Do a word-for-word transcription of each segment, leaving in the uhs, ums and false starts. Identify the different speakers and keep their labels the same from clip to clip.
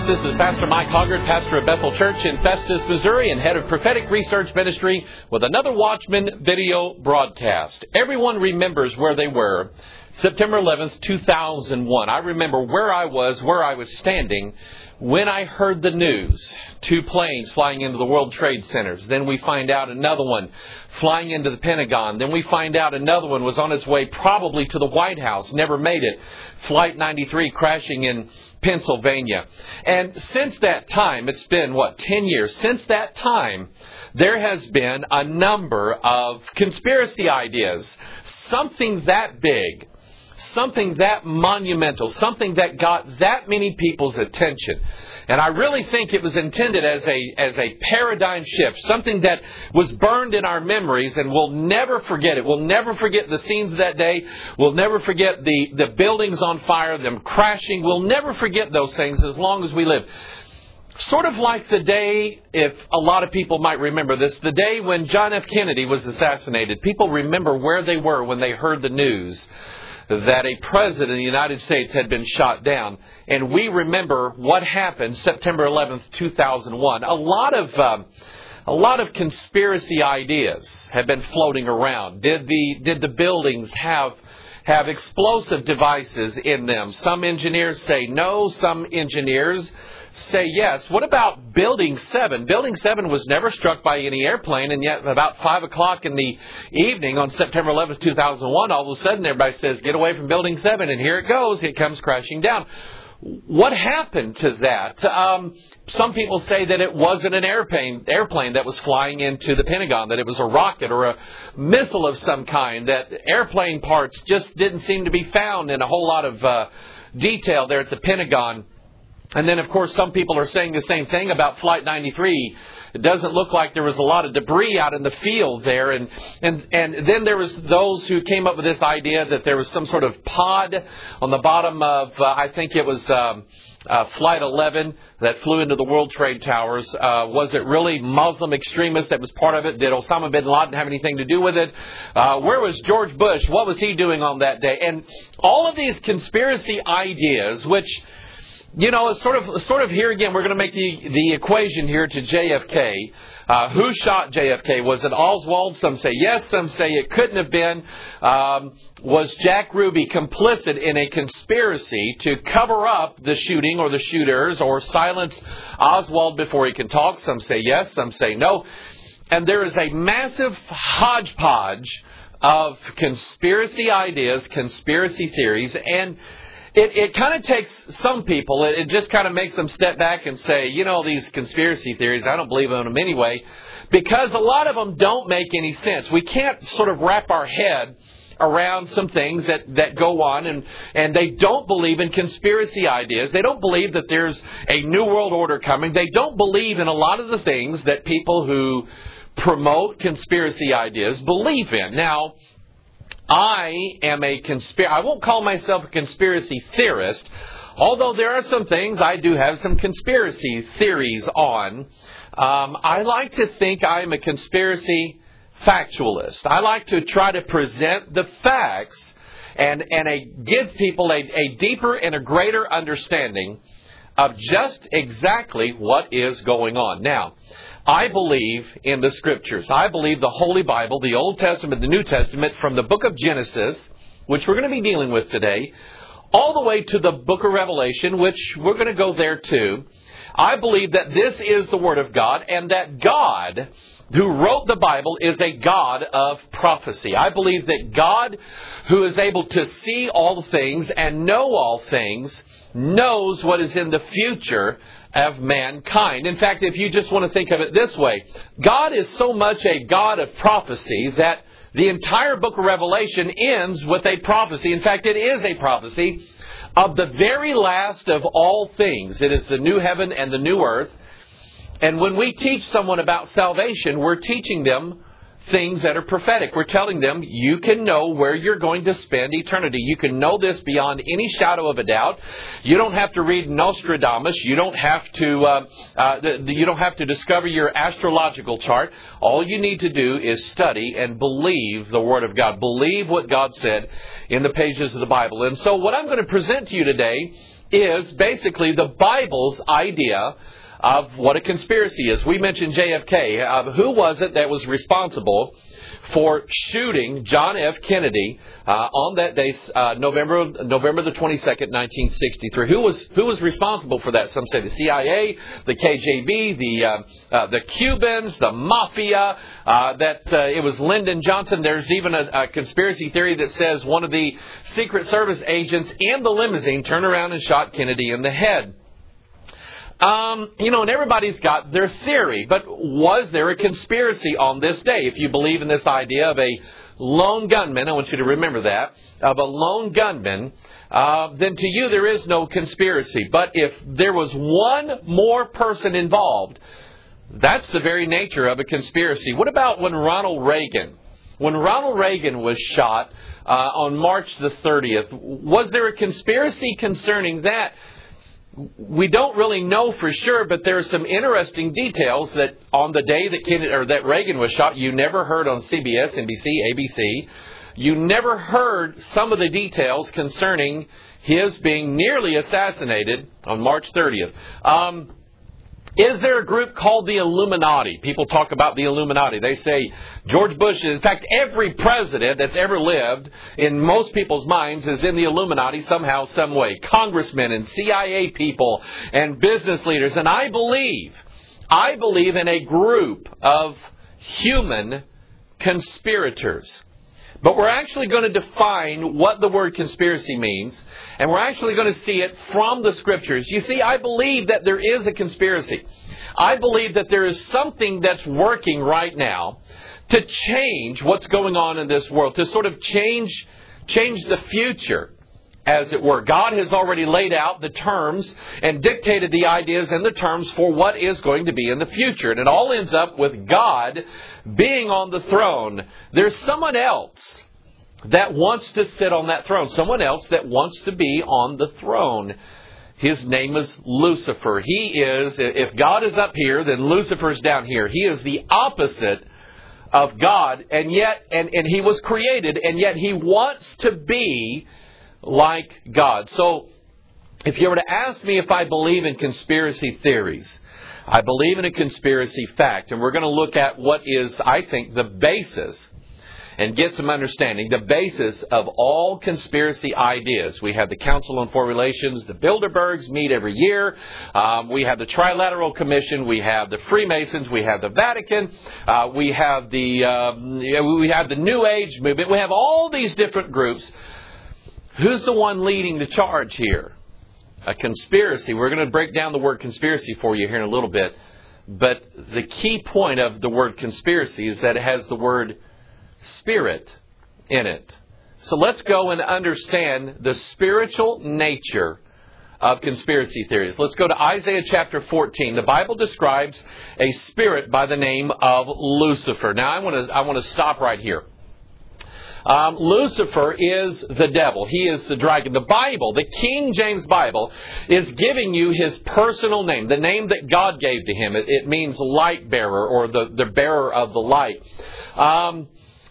Speaker 1: folks. This is Pastor Mike Hoggard, pastor of Bethel Church in Festus, Missouri, and head of Prophetic Research Ministry with another Watchman video broadcast. Everyone remembers where they were September eleventh, two thousand one. I remember where I was, where I was standing when I heard the news. Two planes flying into the World Trade Centers. Then we find out another one flying into the Pentagon. Then we find out another one was on its way probably to the White House. Never made it. Flight ninety-three crashing in Pennsylvania. And since that time, it's been, what, ten years. Since that time, there has been a number of conspiracy ideas. Something that big. Something that monumental, something that got that many people's attention. And I really think it was intended as a as a paradigm shift, something that was burned in our memories, and we'll never forget it. We'll never forget the scenes of that day. We'll never forget the, the buildings on fire, them crashing. We'll never forget those things as long as we live. Sort of like the day, if a lot of people might remember this, the day when John F. Kennedy was assassinated. People remember where they were when they heard the news that a president of the United States had been shot down. And we remember what happened September eleventh, two thousand one. A lot of um, a lot of conspiracy ideas have been floating around. Did the did the buildings have have explosive devices in them? Some engineers say no. Some engineers say yes. What about Building seven? Building seven was never struck by any airplane, and yet about five o'clock in the evening on September eleventh, two thousand one, all of a sudden everybody says, get away from Building seven, and here it goes. It comes crashing down. What happened to that? Um, some people say that it wasn't an airplane, airplane that was flying into the Pentagon, that it was a rocket or a missile of some kind, that airplane parts just didn't seem to be found in a whole lot of uh, detail there at the Pentagon. And then, of course, some people are saying the same thing about Flight ninety-three. It doesn't look like there was a lot of debris out in the field there. And and, and then there was those who came up with this idea that there was some sort of pod on the bottom of, uh, I think it was um, uh, Flight eleven that flew into the World Trade Towers. Uh, was it really Muslim extremists that was part of it? Did Osama bin Laden have anything to do with it? Uh, where was George Bush? What was he doing on that day? And all of these conspiracy ideas, which... You know, sort of, sort of here again, we're going to make the, the equation here to J F K. Uh, who shot J F K? Was it Oswald? Some say yes, some say it couldn't have been. Um, was Jack Ruby complicit in a conspiracy to cover up the shooting or the shooters or silence Oswald before he can talk? Some say yes, some say no. And there is a massive hodgepodge of conspiracy ideas, conspiracy theories, and It, it kind of takes some people, it, it just kind of makes them step back and say, you know, these conspiracy theories, I don't believe in them anyway, because a lot of them don't make any sense. We can't sort of wrap our head around some things that, that go on, and, and they don't believe in conspiracy ideas. They don't believe that there's a new world order coming. They don't believe in a lot of the things that people who promote conspiracy ideas believe in. Now, I am a conspiracy, I won't call myself a conspiracy theorist, although there are some things I do have some conspiracy theories on. Um, I like to think I'm a conspiracy factualist. I like to try to present the facts and, and a, give people a, a deeper and a greater understanding of just exactly what is going on. Now, I believe in the Scriptures. I believe the Holy Bible, the Old Testament, the New Testament, from the book of Genesis, which we're going to be dealing with today, all the way to the book of Revelation, which we're going to go there too. I believe that this is the Word of God, and that God, who wrote the Bible, is a God of prophecy. I believe that God, who is able to see all things and know all things, knows what is in the future of mankind. In fact, if you just want to think of it this way, God is so much a God of prophecy that the entire book of Revelation ends with a prophecy. In fact, it is a prophecy of the very last of all things. It is the new heaven and the new earth. And when we teach someone about salvation, we're teaching them things that are prophetic. We're telling them you can know where you're going to spend eternity. You can know this beyond any shadow of a doubt. You don't have to read Nostradamus. You don't have to uh, uh, you don't have to discover your astrological chart. All you need to do is study and believe the Word of God. Believe what God said in the pages of the Bible. And so what I'm going to present to you today is basically the Bible's idea of what a conspiracy is. We mentioned J F K. Uh, who was it that was responsible for shooting John F. Kennedy uh, on that day, uh, November November the twenty-second, nineteen sixty-three? Who was who was responsible for that? Some say the C I A, the K G B, the uh, uh, the Cubans, the Mafia. Uh, that uh, it was Lyndon Johnson. There's even a, a conspiracy theory that says one of the Secret Service agents in the limousine turned around and shot Kennedy in the head. Um, you know, and everybody's got their theory. But was there a conspiracy on this day? If you believe in this idea of a lone gunman, I want you to remember that, of a lone gunman, uh, then to you there is no conspiracy. But if there was one more person involved, that's the very nature of a conspiracy. What about when Ronald Reagan, when Ronald Reagan was shot uh, on March the thirtieth, was there a conspiracy concerning that? We don't really know for sure, but there are some interesting details that on the day that Kennedy, or that Reagan was shot, you never heard on C B S, N B C, A B C. You never heard some of the details concerning his being nearly assassinated on March thirtieth. Um, Is there a group called the Illuminati? People talk about the Illuminati. They say George Bush, in fact, every president that's ever lived in most people's minds is in the Illuminati somehow, some way. Congressmen and C I A people and business leaders. And I believe, I believe in a group of human conspirators. But we're actually going to define what the word conspiracy means, and we're actually going to see it from the Scriptures. You see, I believe that there is a conspiracy. I believe that there is something that's working right now to change what's going on in this world, to sort of change, change the future, as it were. God has already laid out the terms and dictated the ideas and the terms for what is going to be in the future. And it all ends up with God being on the throne. There's someone else that wants to sit on that throne. Someone else that wants to be on the throne. His name is Lucifer. He is, if God is up here, then Lucifer's down here. He is the opposite of God. And yet, and, and he was created, and yet he wants to be like God. So, if you were to ask me if I believe in conspiracy theories, I believe in a conspiracy fact. And we're going to look at what is, I think, the basis and get some understanding. The basis of all conspiracy ideas. We have the Council on Foreign Relations. The Bilderbergs meet every year. Um, we have the Trilateral Commission. We have the Freemasons. We have the Vatican. Uh, we have the um, we have the New Age movement. We have all these different groups. Who's the one leading the charge here? A conspiracy. We're going to break down the word conspiracy for you here in a little bit. But the key point of the word conspiracy is that it has the word spirit in it. So let's go and understand the spiritual nature of conspiracy theories. Let's go to Isaiah chapter fourteen. The Bible describes a spirit by the name of Lucifer. Now I want to I want to stop right here. Um, Lucifer is the devil. He is the dragon. The Bible, the King James Bible, is giving you his personal name, the name that God gave to him. It, it means light bearer, or the, the bearer of the light. Um,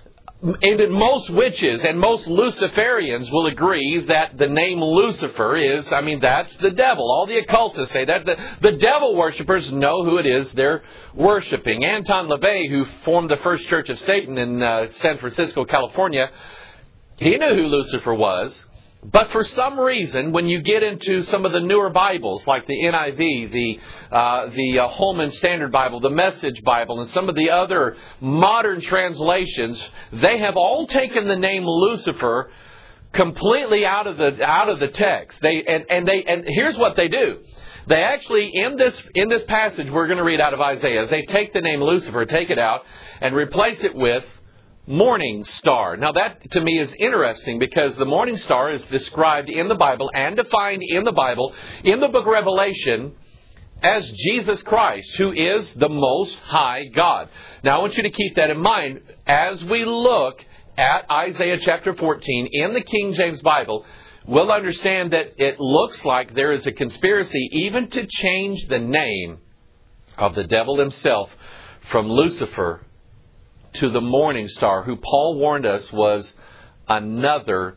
Speaker 1: and most witches and most Luciferians will agree that the name Lucifer is, I mean, that's the devil. All the occultists say that. The, the devil worshippers know who it is they're worshiping. Anton LaVey, who formed the First Church of Satan in uh, San Francisco, California, he knew who Lucifer was. But for some reason, when you get into some of the newer Bibles, like the N I V, the uh, the uh, Holman Standard Bible, the Message Bible, and some of the other modern translations, they have all taken the name Lucifer completely out of the out of the text. They and, and they and here's what they do. They actually, in this in this passage we're going to read out of Isaiah, they take the name Lucifer, take it out, and replace it with morning star. Now that to me is interesting, because the morning star is described in the Bible and defined in the Bible in the book of Revelation as Jesus Christ, who is the Most High God. Now I want you to keep that in mind as we look at Isaiah chapter fourteen in the King James Bible. We'll understand that it looks like there is a conspiracy even to change the name of the devil himself from Lucifer to the morning star, who Paul warned us was another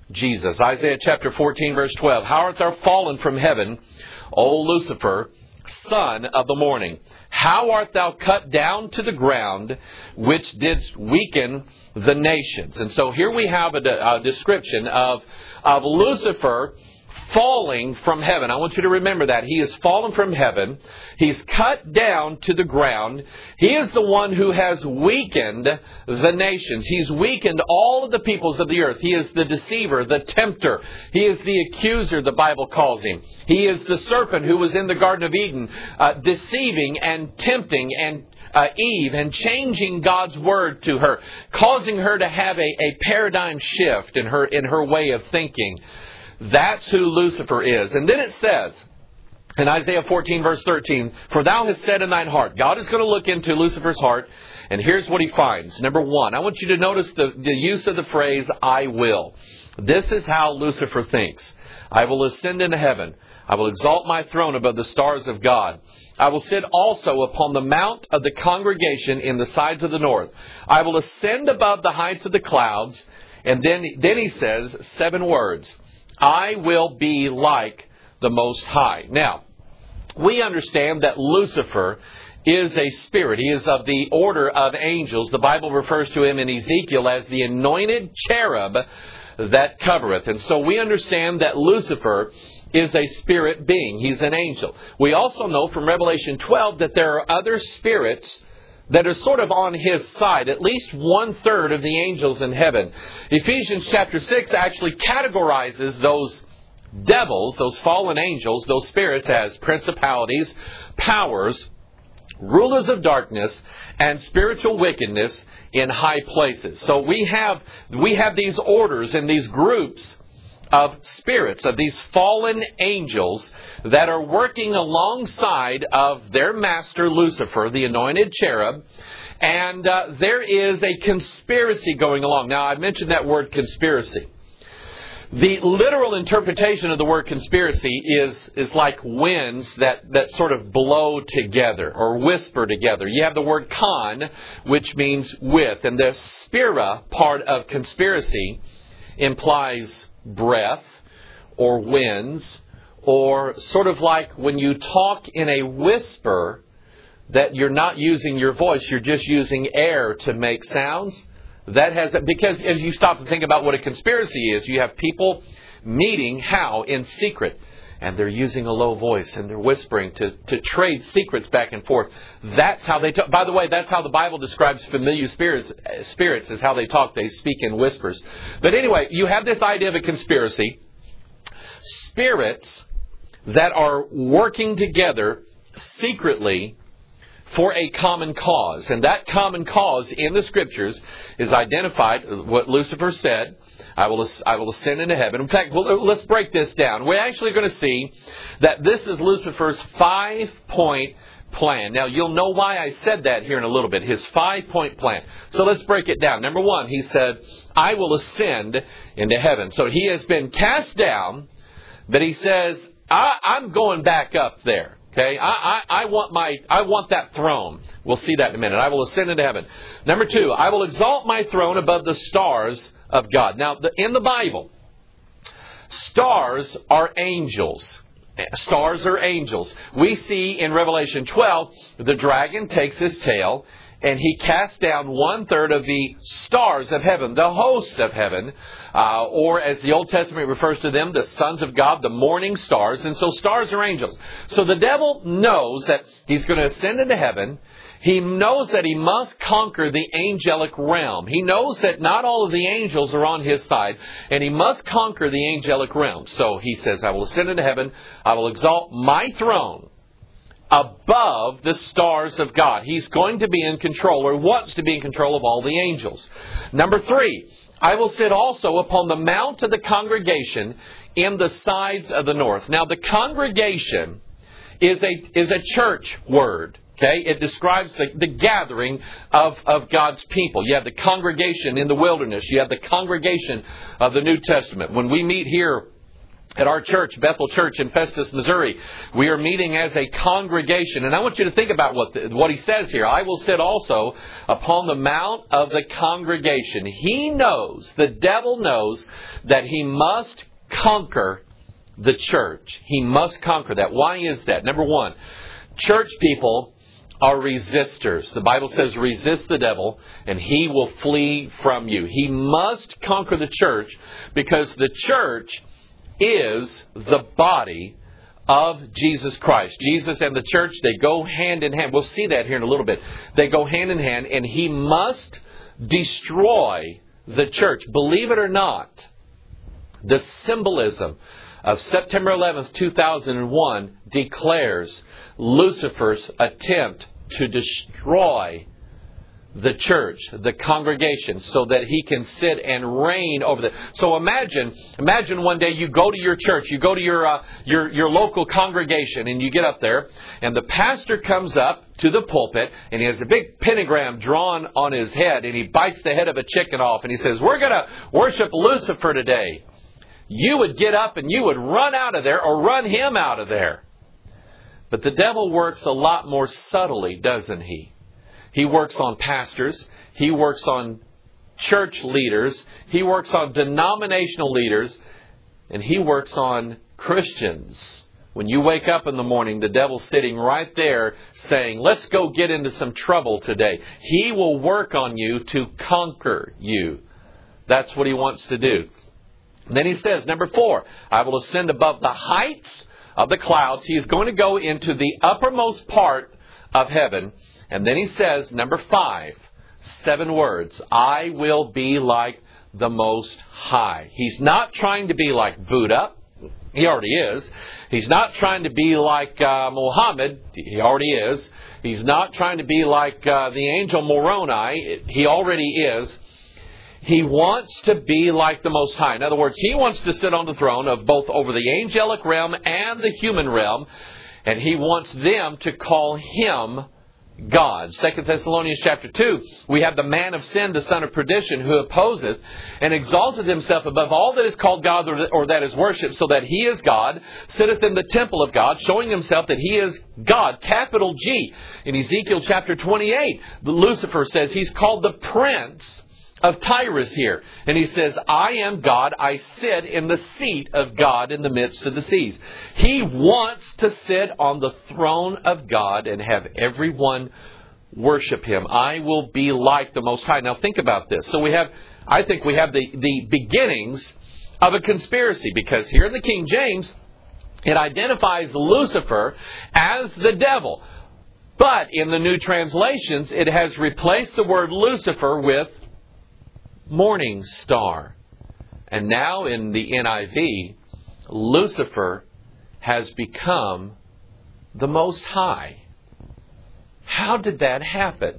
Speaker 1: Jesus. Isaiah chapter fourteen, verse twelve. How art thou fallen from heaven, O Lucifer, son of the morning? How art thou cut down to the ground, which didst weaken the nations? And so here we have a, a description of, of Lucifer falling from heaven. I want you to remember that. He has fallen from heaven. He's cut down to the ground. He is the one who has weakened the nations. He's weakened all of the peoples of the earth. He is the deceiver, the tempter. He is the accuser, the Bible calls him. He is the serpent who was in the Garden of Eden, uh, deceiving and tempting and Uh, Eve and changing God's word to her, causing her to have a, a paradigm shift in her in her way of thinking. That's who Lucifer is. And then it says in Isaiah fourteen, verse thirteen, for thou hast said in thine heart. God is going to look into Lucifer's heart, and here's what he finds. Number one, I want you to notice the, the use of the phrase, I will. This is how Lucifer thinks. I will ascend into heaven. I will exalt my throne above the stars of God. I will sit also upon the mount of the congregation in the sides of the north. I will ascend above the heights of the clouds. And then, then he says seven words. I will be like the Most High. Now, we understand that Lucifer is a spirit. He is of the order of angels. The Bible refers to him in Ezekiel as the anointed cherub that covereth. And so we understand that Lucifer is a spirit being. He's an angel. We also know from Revelation twelve that there are other spirits that are sort of on his side, at least one third of the angels in heaven. Ephesians chapter six actually categorizes those devils, those fallen angels, those spirits as principalities, powers, rulers of darkness, and spiritual wickedness in high places. So we have, we have these orders and these groups of spirits, of these fallen angels that are working alongside of their master Lucifer, the anointed cherub, and uh, there is a conspiracy going along. Now, I mentioned that word conspiracy. The literal interpretation of the word conspiracy is, is like winds that, that sort of blow together or whisper together. You have the word con, which means with, and the spira part of conspiracy implies breath or winds, or sort of like when you talk in a whisper that you're not using your voice, you're just using air to make sounds. That has, because if you stop to think about what a conspiracy is, you have people meeting how? In secret. And they're using a low voice and they're whispering to, to trade secrets back and forth. That's how they talk. By the way, that's how the Bible describes familiar spirits, spirits is how they talk. They speak in whispers. But anyway, you have this idea of a conspiracy. Spirits that are working together secretly for a common cause. And that common cause in the Scriptures is identified, what Lucifer said, I will I will ascend into heaven. In fact, well, let's break this down. We're actually going to see that this is Lucifer's five-point plan. Now, you'll know why I said that here in a little bit, his five-point plan. So let's break it down. Number one, he said, I will ascend into heaven. So he has been cast down, but he says, I, I'm going back up there. Okay, I, I, I want my, I want that throne. We'll see that in a minute. I will ascend into heaven. Number two, I will exalt my throne above the stars of God. Now, the, in the Bible, stars are angels. Stars are angels. We see in Revelation twelve, the dragon takes his tail and he casts down one third of the stars of heaven, the host of heaven, uh, or as the Old Testament refers to them, the sons of God, the morning stars. And so stars are angels. So the devil knows that he's going to ascend into heaven. He knows that he must conquer the angelic realm. He knows that not all of the angels are on his side, and he must conquer the angelic realm. So he says, I will ascend into heaven. I will exalt my throne above the stars of God. He's going to be in control, or wants to be in control of all the angels. Number three, I will sit also upon the mount of the congregation in the sides of the north. Now, the congregation is a is a church word. Okay, it describes the, the gathering of, of God's people. You have the congregation in the wilderness. You have the congregation of the New Testament. When we meet here At our church, Bethel Church in Festus, Missouri, we are meeting as a congregation. And I want you to think about what the, what he says here. I will sit also upon the mount of the congregation. He knows, the devil knows, that he must conquer the church. He must conquer that. Why is that? Number one, church people are resistors. The Bible says, resist the devil and he will flee from you. He must conquer the church because the church is the body of Jesus Christ. Jesus and the church, they go hand in hand. We'll see that here in a little bit. They go hand in hand, and he must destroy the church. Believe it or not, the symbolism of September eleventh, two thousand one declares Lucifer's attempt to destroy the church, the congregation, so that he can sit and reign over the. So imagine, imagine one day you go to your church, you go to your uh, your your local congregation, and you get up there, and the pastor comes up to the pulpit, and he has a big pentagram drawn on his head, and he bites the head of a chicken off, and he says, "We're going to worship Lucifer today." You would get up and you would run out of there, or run him out of there. But the devil works a lot more subtly, doesn't he? He works on pastors. He works on church leaders. He works on denominational leaders. And he works on Christians. When you wake up in the morning, the devil's sitting right there saying, let's go get into some trouble today. He will work on you to conquer you. That's what he wants to do. And then he says, number four, I will ascend above the heights of the clouds. He is going to go into the uppermost part of heaven. And then he says, number five, seven words, I will be like the Most High. He's not trying to be like Buddha. He already is. He's not trying to be like uh, Muhammad. He already is. He's not trying to be like uh, the angel Moroni. He already is. He wants to be like the Most High. In other words, he wants to sit on the throne of both over the angelic realm and the human realm. And he wants them to call him God. Second Thessalonians chapter two, we have the man of sin, the son of perdition, who opposeth and exalteth himself above all that is called God or that is worshipped, so that he is God, sitteth in the temple of God, showing himself that he is God, capital G. In Ezekiel chapter twenty-eight, Lucifer says he's called the prince of Tyrus here. And he says, I am God, I sit in the seat of God in the midst of the seas. He wants to sit on the throne of God and have everyone worship him. I will be like the Most High. Now think about this. So we have, I think we have the, the beginnings of a conspiracy, because here in the King James, it identifies Lucifer as the devil. But in the new translations, it has replaced the word Lucifer with morning star. And now in the N I V, Lucifer has become the Most High. How did that happen?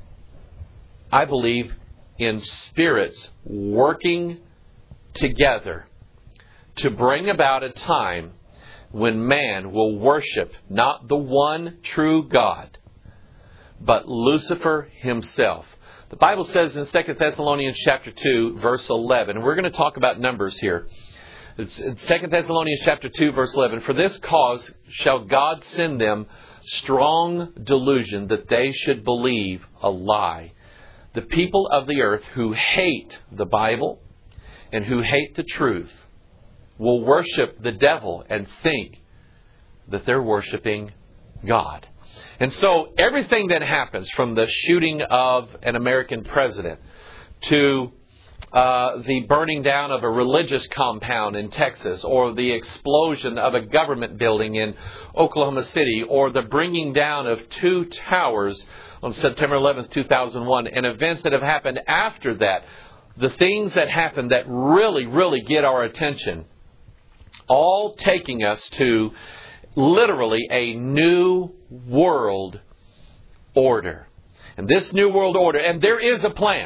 Speaker 1: I believe in spirits working together to bring about a time when man will worship not the one true God, but Lucifer himself. The Bible says in Second Thessalonians chapter two, verse eleven, and we're going to talk about numbers here. It's in Second Thessalonians chapter two, verse eleven, for this cause shall God send them strong delusion, that they should believe a lie. The people of the earth who hate the Bible and who hate the truth will worship the devil and think that they're worshiping God. And so everything that happens, from the shooting of an American president to uh, the burning down of a religious compound in Texas, or the explosion of a government building in Oklahoma City, or the bringing down of two towers on September eleventh, two thousand one, and events that have happened after that, the things that happen that really, really get our attention, all taking us to literally a new world order. And this new world order, and there is a plan.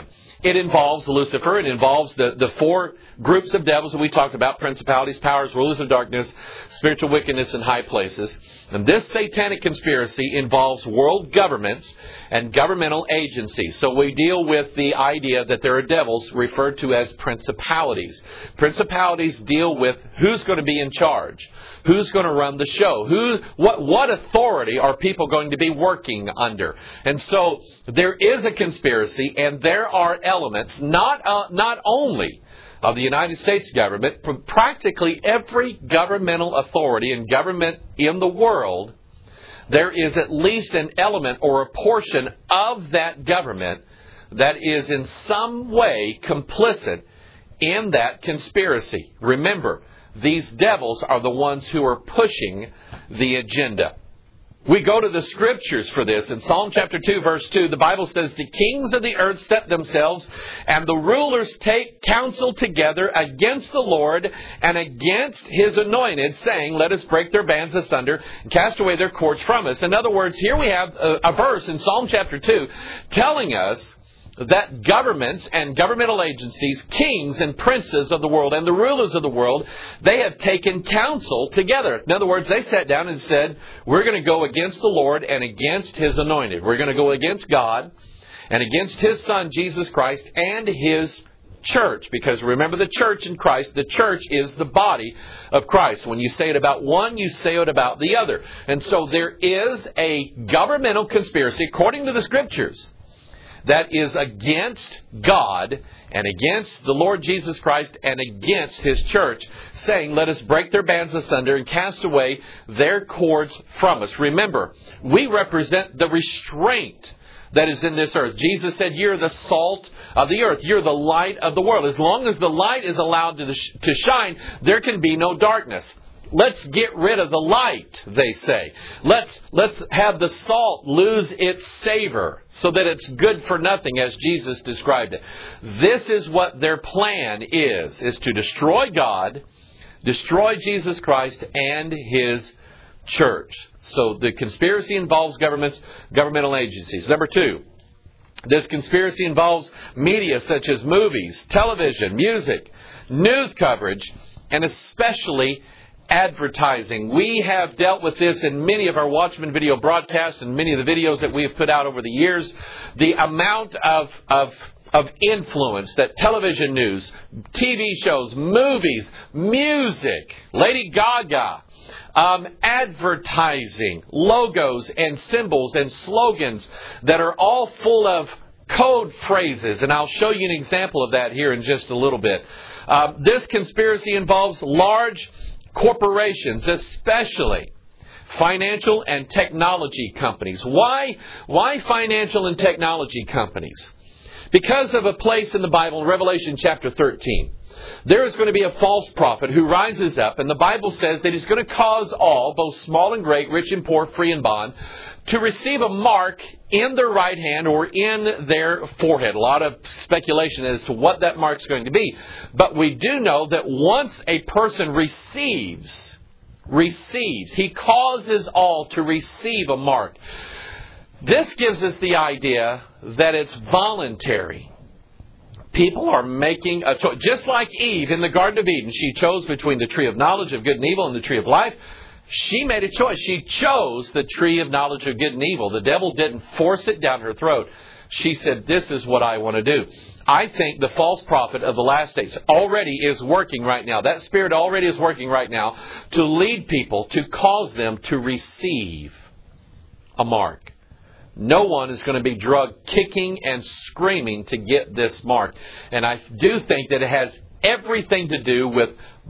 Speaker 1: it involves Lucifer. It involves the, the four groups of devils that we talked about: principalities, powers, rulers of darkness, spiritual wickedness in high places. And this satanic conspiracy involves world governments and governmental agencies. So we deal with the idea that there are devils referred to as principalities. Principalities deal with who's going to be in charge, who's going to run the show, who, what, what authority are people going to be working under. And so there is a conspiracy, and there are elements, not uh, not only of the United States government, from practically every governmental authority and government in the world, there is at least an element or a portion of that government that is in some way complicit in that conspiracy. Remember, these devils are the ones who are pushing the agenda. We go to the Scriptures for this. In Psalm chapter two, verse two, the Bible says, "The kings of the earth set themselves, and the rulers take counsel together against the Lord and against His anointed, saying, Let us break their bands asunder and cast away their cords from us." In other words, here we have a, a verse in Psalm chapter two telling us that governments and governmental agencies, kings and princes of the world and the rulers of the world, they have taken counsel together. In other words, they sat down and said, we're going to go against the Lord and against His anointed. We're going to go against God and against His Son, Jesus Christ, and His church. Because remember, the church in Christ, the church is the body of Christ. When you say it about one, you say it about the other. And so there is a governmental conspiracy, according to the Scriptures, that is against God and against the Lord Jesus Christ and against His church, saying, let us break their bands asunder and cast away their cords from us. Remember, we represent the restraint that is in this earth. Jesus said, you're the salt of the earth. You're the light of the world. As long as the light is allowed to, to shine, there can be no darkness. Let's get rid of the light, they say. Let's let's have the salt lose its savor so that it's good for nothing, as Jesus described it. This is what their plan is, is to destroy God, destroy Jesus Christ and His church. So the conspiracy involves governments, governmental agencies. Number two, this conspiracy involves media such as movies, television, music, news coverage, and especially advertising. We have dealt with this in many of our Watchman video broadcasts and many of the videos that we have put out over the years. The amount of, of, of influence that television news, T V shows, movies, music, Lady Gaga, um, advertising, logos and symbols and slogans that are all full of code phrases. And I'll show you an example of that here in just a little bit. Uh, this conspiracy involves large corporations, especially financial and technology companies. Why? Why financial and technology companies? Because of a place in the Bible, Revelation chapter thirteen. There is going to be a false prophet who rises up, and the Bible says that he's going to cause all, both small and great, rich and poor, free and bond, to receive a mark in their right hand or in their forehead. A lot of speculation as to what that mark's going to be. But we do know that once a person receives, receives, he causes all to receive a mark. This gives us the idea that it's voluntary. People are making a choice. Just like Eve in the Garden of Eden, she chose between the tree of knowledge of good and evil and the tree of life. She made a choice. She chose the tree of knowledge of good and evil. The devil didn't force it down her throat. She said, this is what I want to do. I think the false prophet of the last days already is working right now. That spirit already is working right now to lead people, to cause them to receive a mark. No one is going to be drugged kicking and screaming to get this mark. And I do think that it has everything to do with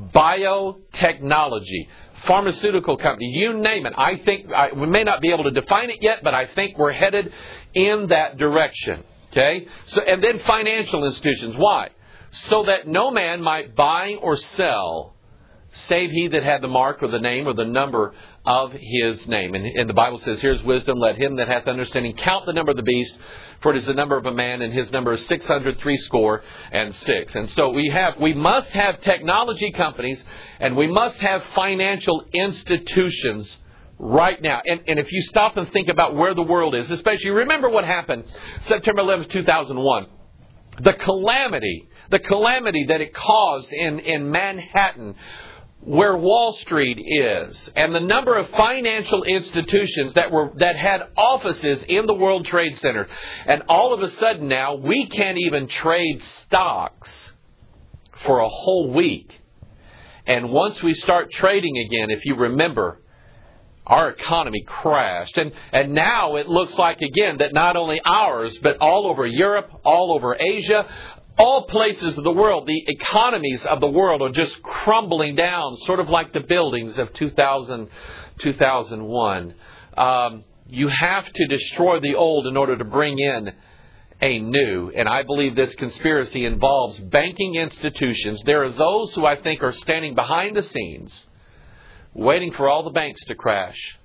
Speaker 1: biotechnology, pharmaceutical company, you name it. I think I, we may not be able to define it yet, but I think we're headed in that direction. Okay? So, and then financial institutions. Why? So that no man might buy or sell save he that had the mark or the name or the number of his name. And, and the Bible says, here's wisdom, let him that hath understanding count the number of the beast, for it is the number of a man, and his number is six hundred three score and six. And so we have, we must have technology companies, and we must have financial institutions right now. And, and if you stop and think about where the world is, especially remember what happened September eleventh, two thousand one. the calamity, the calamity that it caused in, in Manhattan, where Wall Street is, and the number of financial institutions that were that had offices in the World Trade Center. And all of a sudden now, we can't even trade stocks for a whole week. And once we start trading again, if you remember, our economy crashed. And, and now it looks like, again, that not only ours, but all over Europe, all over Asia, all places of the world, the economies of the world are just crumbling down, sort of like the buildings of two thousand, two thousand one. Um, you have to destroy the old in order to bring in a new. And I believe this conspiracy involves banking institutions. There are those who I think are standing behind the scenes, waiting for all the banks to crash.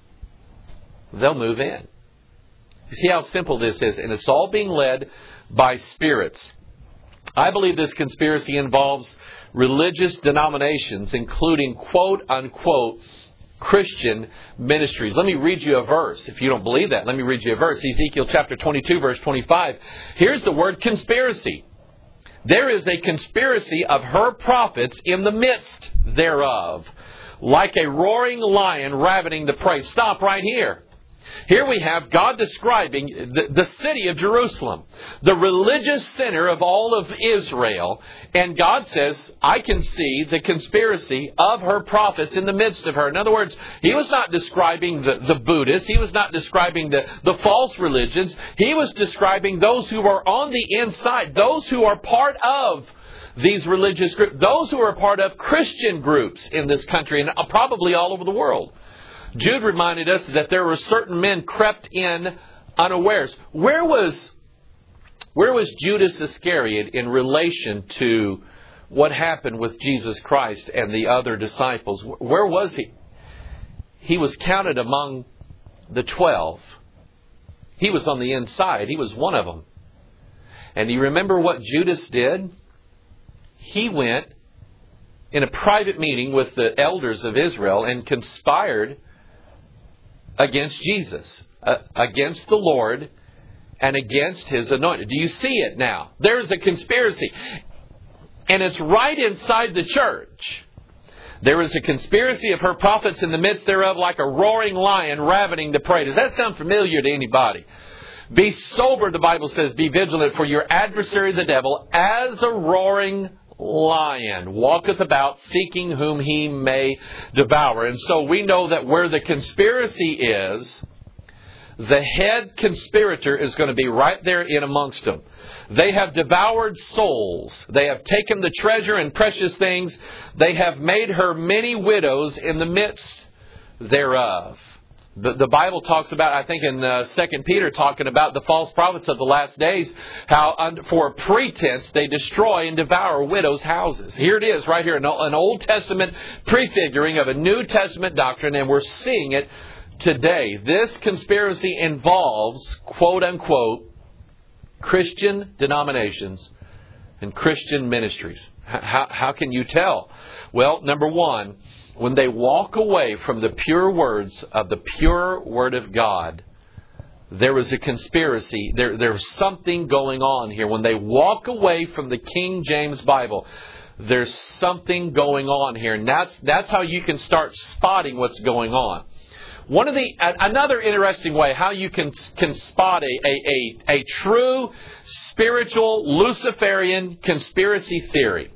Speaker 1: They'll move in. You see how simple this is? And it's all being led by spirits. I believe this conspiracy involves religious denominations, including quote-unquote Christian ministries. Let me read you a verse. If you don't believe that, let me read you a verse. Ezekiel chapter twenty-two, verse twenty-five. Here's the word conspiracy. There is a conspiracy of her prophets in the midst thereof, like a roaring lion ravening the prey. Stop right here. Here we have God describing the, the city of Jerusalem, the religious center of all of Israel. And God says, I can see the conspiracy of her prophets in the midst of her. In other words, He was not describing the, the Buddhists. He was not describing the, the false religions. He was describing those who are on the inside, those who are part of these religious groups, those who are part of Christian groups in this country and probably all over the world. Jude reminded us that there were certain men crept in unawares. Where was, where was Judas Iscariot in relation to what happened with Jesus Christ and the other disciples? Where was he? He was counted among the twelve. He was on the inside. He was one of them. And you remember what Judas did? He went in a private meeting with the elders of Israel and conspired against Jesus, uh, against the Lord, and against His anointed. Do you see it now? There's a conspiracy. And it's right inside the church. There is a conspiracy of her prophets in the midst thereof, like a roaring lion ravening the prey. Does that sound familiar to anybody? Be sober, the Bible says, be vigilant, for your adversary the devil, as a roaring lion, walketh about seeking whom he may devour. And so we know that where the conspiracy is, the head conspirator is going to be right there in amongst them. They have devoured souls. They have taken the treasure and precious things. They have made her many widows in the midst thereof. The, the Bible talks about, I think in uh, Second Peter, talking about the false prophets of the last days, how under, for a pretense they destroy and devour widows' houses. Here it is, right here, an, an Old Testament prefiguring of a New Testament doctrine, and we're seeing it today. This conspiracy involves, quote-unquote, Christian denominations and Christian ministries. How, how can you tell? Well, number one, when they walk away from the pure words of the pure Word of God, there is a conspiracy. There, there's something going on here. When they walk away from the King James Bible, there's something going on here. And that's, that's how you can start spotting what's going on. One of the another interesting way how you can can spot a a, a, a true spiritual Luciferian conspiracy theory.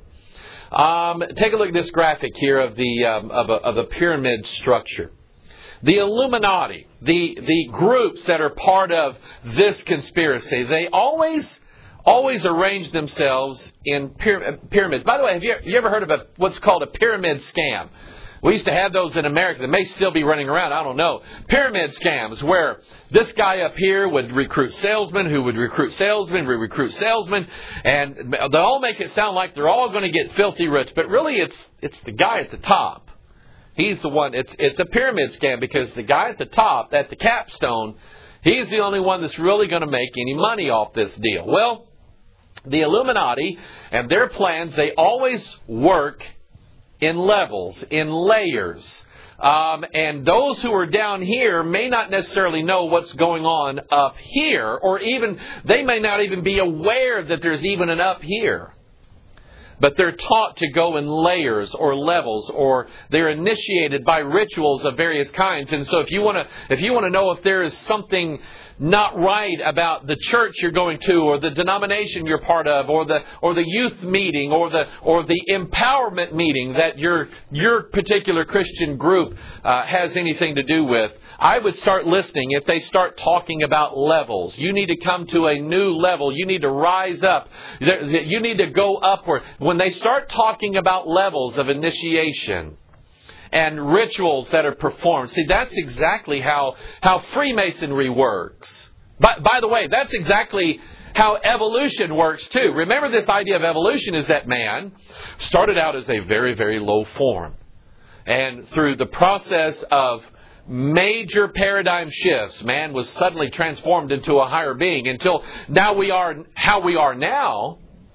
Speaker 1: Um, take a look at this graphic here of the um, of, a, of a pyramid structure. The Illuminati, the the groups that are part of this conspiracy, they always always arrange themselves in pyramids. By the way, have you, you ever heard of a what's called a pyramid scam? We used to have those in America. They may still be running around. I don't know. Pyramid scams where this guy up here would recruit salesmen who would recruit salesmen, would recruit salesmen. And they all make it sound like they're all going to get filthy rich. But really, it's it's the guy at the top. He's the one. It's, it's a pyramid scam because the guy at the top, at the capstone, he's the only one that's really going to make any money off this deal. Well, the Illuminati and their plans, they always work in levels, in layers. Um, and those who are down here may not necessarily know what's going on up here, or even they may not even be aware that there's even an up here. But they're taught to go in layers or levels, or they're initiated by rituals of various kinds. And so if you want to if you want to know if there is something not right about the church you're going to, or the denomination you're part of, or the or the youth meeting, or the or the empowerment meeting that your your particular Christian group uh, has anything to do with, I would start listening if they start talking about levels. You need to come to a new level. You need to rise up. You need to go upward. When they start talking about levels of initiation and rituals that are performed. See, that's exactly how, how Freemasonry works. By, by the way, that's exactly how evolution works too. Remember, this idea of evolution is that man started out as a very, very low form. And through the process of major paradigm shifts, man was suddenly transformed into a higher being until now we are how we are now.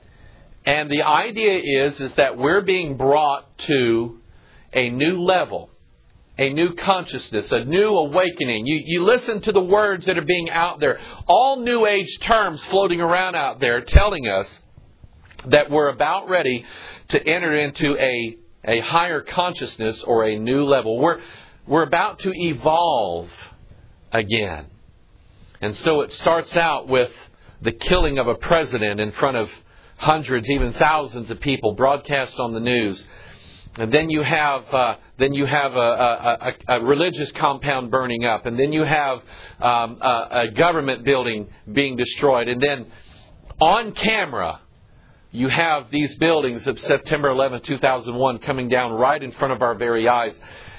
Speaker 1: And the idea is, is that we're being brought to a new level, a new consciousness, a new awakening. You, you listen to the words that are being out there. All New Age terms floating around out there telling us that we're about ready to enter into a, a higher consciousness or a new level. We're, we're about to evolve again. And so it starts out with the killing of a president in front of hundreds, even thousands of people, broadcast on the news. And then you have uh, then you have a, a, a, a religious compound burning up, and then you have um, a, a government building being destroyed, and then on camera you have these buildings of September eleventh, two thousand one coming down right in front of our very eyes,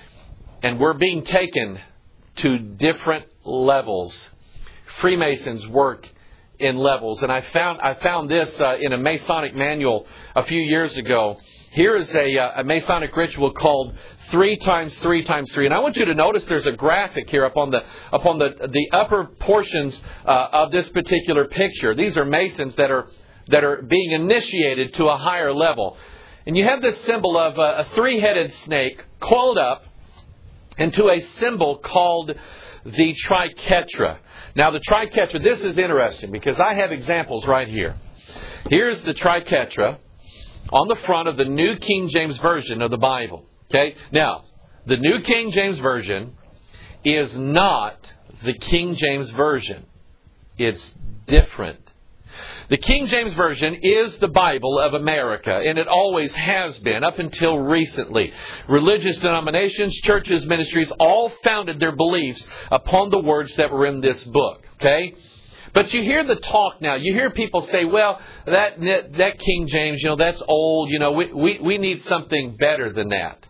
Speaker 1: and we're being taken to different levels. Freemasons work in levels, and I found I found this uh, in a Masonic manual a few years ago. Here is a, uh, a Masonic ritual called three times three times three. And I want you to notice there's a graphic here up on the, up on the, the upper portions uh, of this particular picture. These are Masons that are, that are being initiated to a higher level. And you have this symbol of a, a three-headed snake coiled up into a symbol called the triquetra. Now the triquetra, this is interesting because I have examples right here. Here's the triquetra on the front of the New King James Version of the Bible. Okay? Now, the New King James Version is not the King James Version. It's different. The King James Version is the Bible of America, and it always has been up until recently. Religious denominations, churches, ministries, all founded their beliefs upon the words that were in this book. Okay? But you hear the talk now. You hear people say, well, that that King James, you know, that's old. You know, we, we, we need something better than that.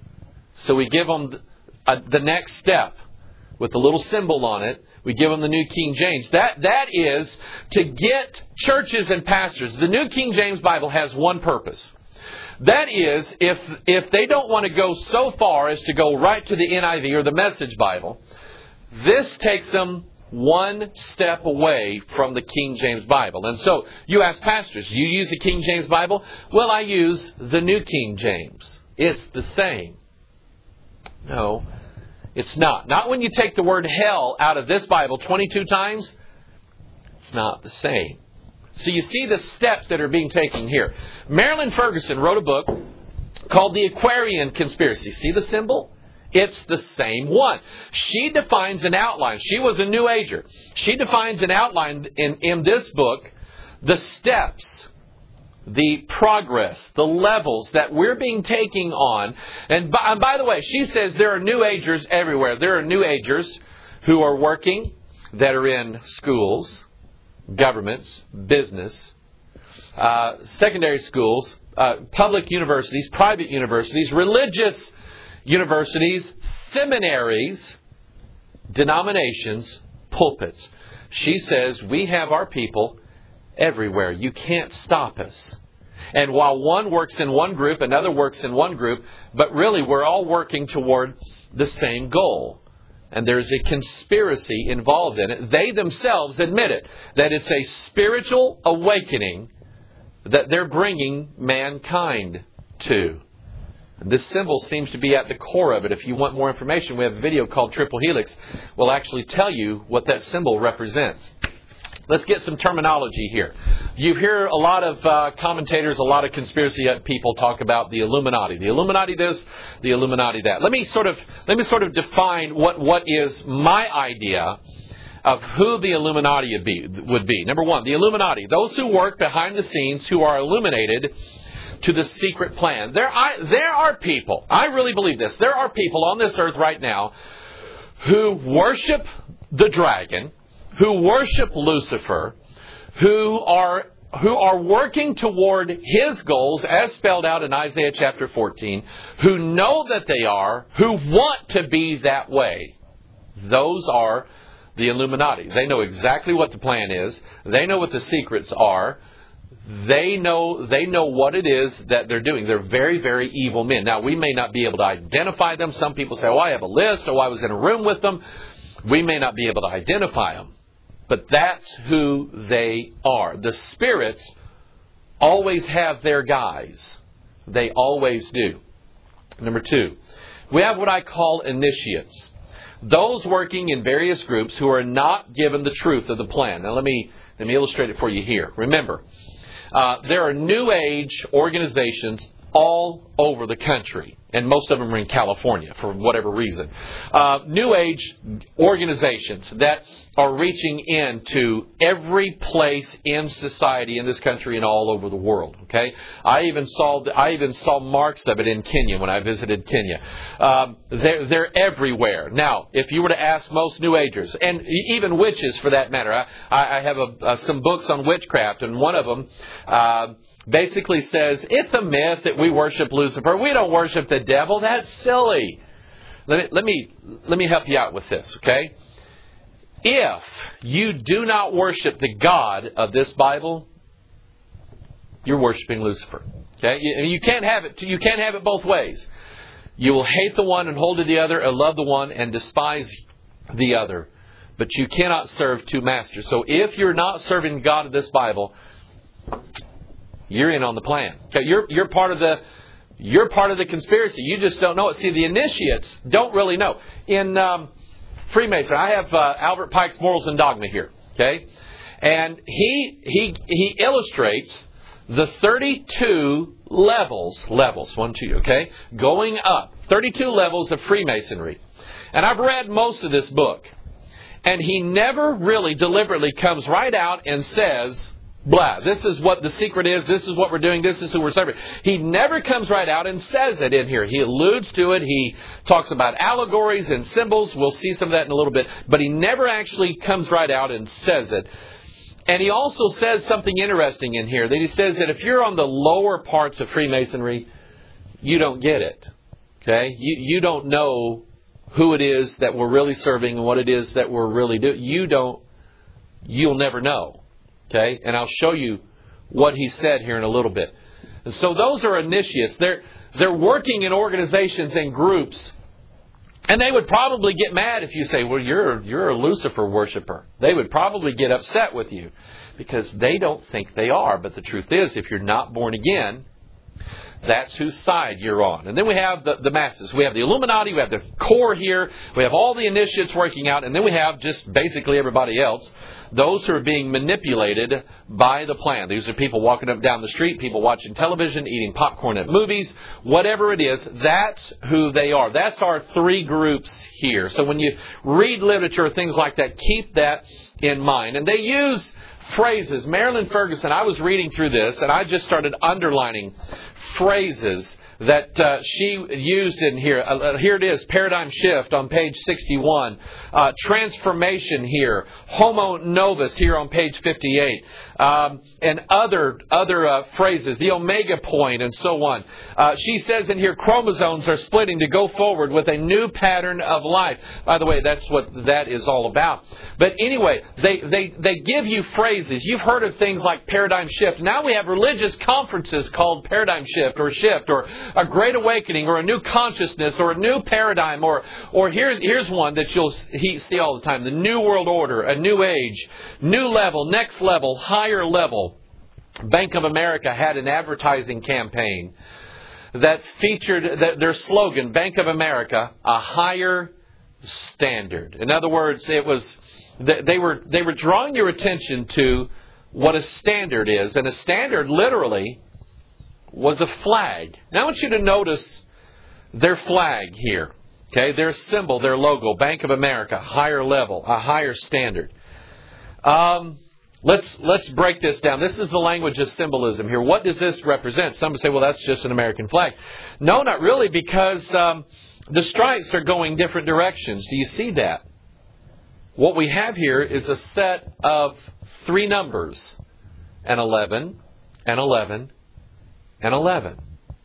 Speaker 1: So we give them the, the next step with the little symbol on it. We give them the New King James. That That is to get churches and pastors. The New King James Bible has one purpose. That is, if if they don't want to go so far as to go right to the N I V or the Message Bible, this takes them one step away from the King James Bible. And so you ask pastors, do you use the King James Bible? Well, I use the New King James. It's the same. No, it's not. Not when you take the word hell out of this Bible twenty-two times. It's not the same. So you see the steps that are being taken here. Marilyn Ferguson wrote a book called The Aquarian Conspiracy. See the symbol? It's the same one. She defines an outline. She was a New Ager. She defines an outline in, in this book, the steps, the progress, the levels that we're being taken on. And by, and by the way, she says there are New Agers everywhere. There are New Agers who are working, that are in schools, governments, business, uh, secondary schools, uh, public universities, private universities, religious universities, seminaries, denominations, pulpits. She says we have our people everywhere. You can't stop us. And while one works in one group, another works in one group, but really we're all working toward the same goal. And there's a conspiracy involved in it. They themselves admit it, that it's a spiritual awakening that they're bringing mankind to. This symbol seems to be at the core of it. If you want more information, we have a video called Triple Helix. We'll actually tell you what that symbol represents. Let's get some terminology here. You hear a lot of uh, commentators, a lot of conspiracy people talk about the Illuminati. The Illuminati this, the Illuminati that. Let me sort of let me sort of define what, what is my idea of who the Illuminati would be, would be. Number one, the Illuminati, those who work behind the scenes, who are illuminated to the secret plan. There, I, there are people, I really believe this, there are people on this earth right now who worship the dragon, who worship Lucifer, who are who are working toward his goals as spelled out in Isaiah chapter fourteen, who know that they are, who want to be that way. Those are the Illuminati. They know exactly what the plan is. They know what the secrets are. They know they know what it is that they're doing. They're very, very evil men. Now, we may not be able to identify them. Some people say, oh, I have a list. Oh, I was in a room with them. We may not be able to identify them. But that's who they are. The spirits always have their guys. They always do. Number two, we have what I call initiates. Those working in various groups who are not given the truth of the plan. Now let me let me illustrate it for you here. Remember, uh, there are New Age organizations all over the country, and most of them are in California for whatever reason. Uh, New Age organizations that are reaching into every place in society in this country and all over the world. Okay, I even saw I even saw marks of it in Kenya when I visited Kenya. Um, they're they're everywhere. Now, if you were to ask most New Agers, and even witches for that matter, I, I have a, uh, some books on witchcraft, and one of them Uh, basically says, it's a myth that we worship Lucifer. We don't worship the devil. That's silly. Let me, let me, let me help you out with this, okay? If you do not worship the God of this Bible, you're worshiping Lucifer. Okay? You, you can't have it, you can't have it both ways. You will hate the one and hold to the other, or love the one and despise the other. But you cannot serve two masters. So if you're not serving God of this Bible, you're in on the plan. Okay, you're you're part of the you're part of the conspiracy. You just don't know it. See, the initiates don't really know. In um, Freemason, I have uh, Albert Pike's Morals and Dogma here. Okay, and he he he illustrates the thirty-two levels levels one two okay going up thirty-two levels of Freemasonry. And I've read most of this book, and he never really deliberately comes right out and says, blah, this is what the secret is, this is what we're doing, this is who we're serving. He never comes right out and says it in here. He alludes to it. He talks about allegories and symbols. We'll see some of that in a little bit. But he never actually comes right out and says it. And he also says something interesting in here. That he says that if you're on the lower parts of Freemasonry, you don't get it. Okay? You, you don't know who it is that we're really serving and what it is that we're really doing. You don't, you'll never know. Okay, and I'll show you what he said here in a little bit. And so those are initiates. They're they're working in organizations and groups, and they would probably get mad if you say, "Well, you're you're a Lucifer worshiper." They would probably get upset with you because they don't think they are. But the truth is, if you're not born again, that's whose side you're on. And then we have the, the masses. We have the Illuminati. We have the core here. We have all the initiates working out. And then we have just basically everybody else. Those who are being manipulated by the plan. These are people walking up and down the street, people watching television, eating popcorn at movies, whatever it is, that's who they are. That's our three groups here. So when you read literature, things like that, keep that in mind. And they use phrases. Marilyn Ferguson, I was reading through this, and I just started underlining phrases that uh, she used in here. Uh, here it is, paradigm shift on page sixty-one. Uh, transformation here. Homo novus here on page fifty-eight. Um, and other other uh, phrases. The omega point and so on. Uh, she says in here, chromosomes are splitting to go forward with a new pattern of life. By the way, that's what that is all about. But anyway, they, they, they give you phrases. You've heard of things like paradigm shift. Now we have religious conferences called paradigm shift or shift or a great awakening or a new consciousness or a new paradigm or or here's here's one that you'll see all the time. The New World Order, a new age, new level, next level, higher level. Bank of America had an advertising campaign that featured that their slogan, Bank of America, a higher standard. In other words, it was they were they were drawing your attention to what a standard is, and a standard literally was a flag. Now I want you to notice their flag here. Okay, their symbol, their logo, Bank of America, higher level, a higher standard. Um, let's let's break this down. This is the language of symbolism here. What does this represent? Some would say, well, that's just an American flag. No, not really, because um, the stripes are going different directions. Do you see that? What we have here is a set of three numbers, an eleven, an eleven, and eleven.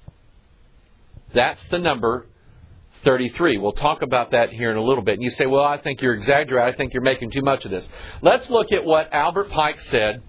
Speaker 1: That's the number thirty-three. We'll talk about that here in a little bit. And you say, well, I think you're exaggerating. I think you're making too much of this. Let's look at what Albert Pike said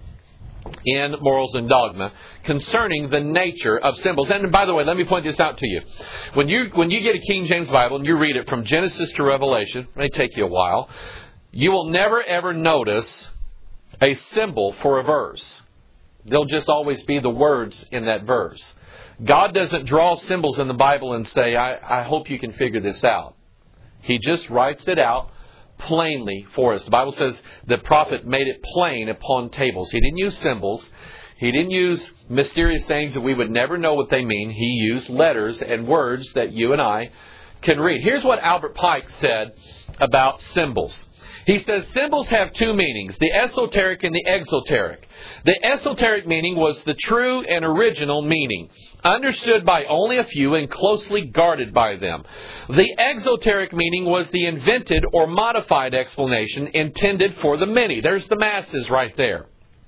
Speaker 1: in Morals and Dogma concerning the nature of symbols. And by the way, let me point this out to you. When you when you get a King James Bible and you read it from Genesis to Revelation, it may take you a while, you will never ever notice a symbol for a verse. There'll just always be the words in that verse. God doesn't draw symbols in the Bible and say, I, I hope you can figure this out. He just writes it out plainly for us. The Bible says the prophet made it plain upon tables. He didn't use symbols. He didn't use mysterious things that we would never know what they mean. He used letters and words that you and I can read. Here's what Albert Pike said about symbols. He says symbols have two meanings, the esoteric and the exoteric. The esoteric meaning was the true and original meaning, understood by only a few and closely guarded by them. The exoteric meaning was the invented or modified explanation intended for the many. There's the masses right there.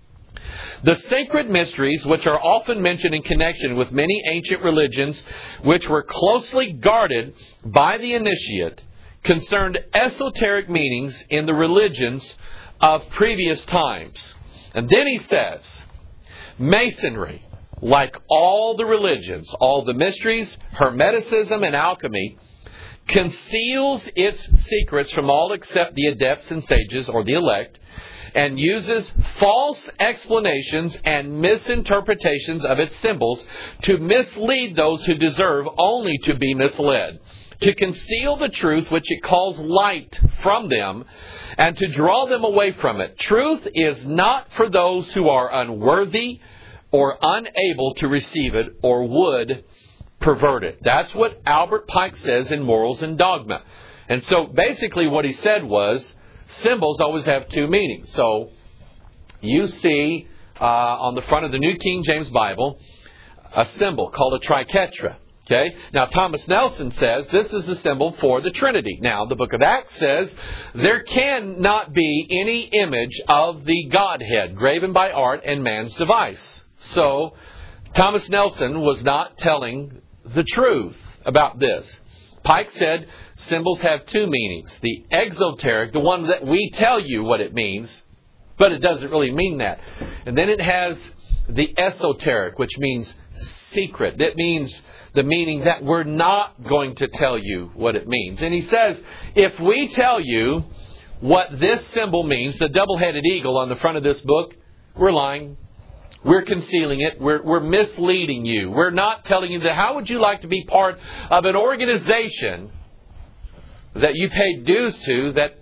Speaker 1: The sacred mysteries, which are often mentioned in connection with many ancient religions, which were closely guarded by the initiate, concerned esoteric meanings in the religions of previous times. And then he says, Masonry, like all the religions, all the mysteries, Hermeticism, and alchemy, conceals its secrets from all except the adepts and sages or the elect, and uses false explanations and misinterpretations of its symbols to mislead those who deserve only to be misled, to conceal the truth which it calls light from them, and to draw them away from it. Truth is not for those who are unworthy or unable to receive it or would pervert it. That's what Albert Pike says in Morals and Dogma. And so basically what he said was, symbols always have two meanings. So you see uh, on the front of the New King James Bible a symbol called a triquetra. Okay. Now Thomas Nelson says this is the symbol for the Trinity. Now the book of Acts says there cannot be any image of the Godhead graven by art and man's device. So Thomas Nelson was not telling the truth about this. Pike said symbols have two meanings. The exoteric, the one that we tell you what it means, but it doesn't really mean that. And then it has the esoteric, which means secret. That means the meaning that we're not going to tell you what it means. And he says, if we tell you what this symbol means, the double-headed eagle on the front of this book, we're lying. We're concealing it. We're, we're misleading you. We're not telling you that. How would you like to be part of an organization that you paid dues to that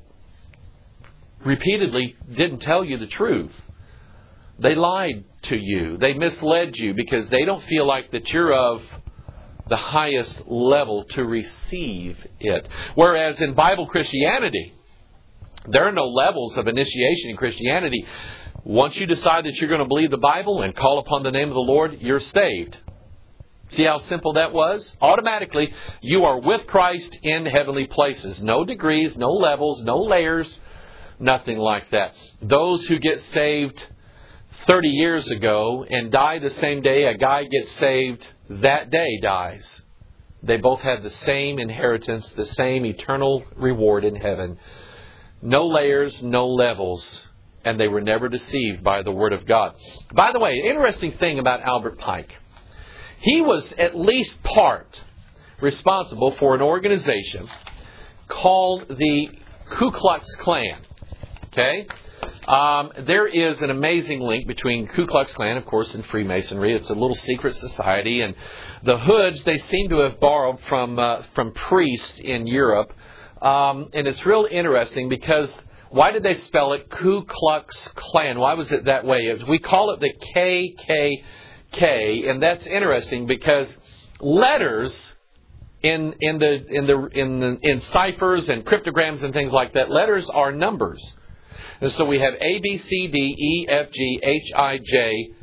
Speaker 1: repeatedly didn't tell you the truth? They lied to you. They misled you because they don't feel like that you're of the highest level to receive it. Whereas in Bible Christianity, there are no levels of initiation in Christianity. Once you decide that you're going to believe the Bible and call upon the name of the Lord, you're saved. See how simple that was? Automatically, you are with Christ in heavenly places. No degrees, no levels, no layers, nothing like that. Those who get saved thirty years ago and die the same day a guy gets saved that day dies. They both have the same inheritance, the same eternal reward in heaven. No layers, no levels. And they were never deceived by the Word of God. By the way, interesting thing about Albert Pike. He was at least part responsible for an organization called the Ku Klux Klan. Okay? Um, there is an amazing link between Ku Klux Klan, of course, and Freemasonry. It's a little secret society, and the hoods they seem to have borrowed from uh, from priests in Europe, um, and it's real interesting because why did they spell it Ku Klux Klan? Why was it that way? We call it the K K K, and that's interesting because letters in in the in the in the, in ciphers and cryptograms and things like that, letters are numbers. And so we have A, B, C, D, E, F, G, H, I, J,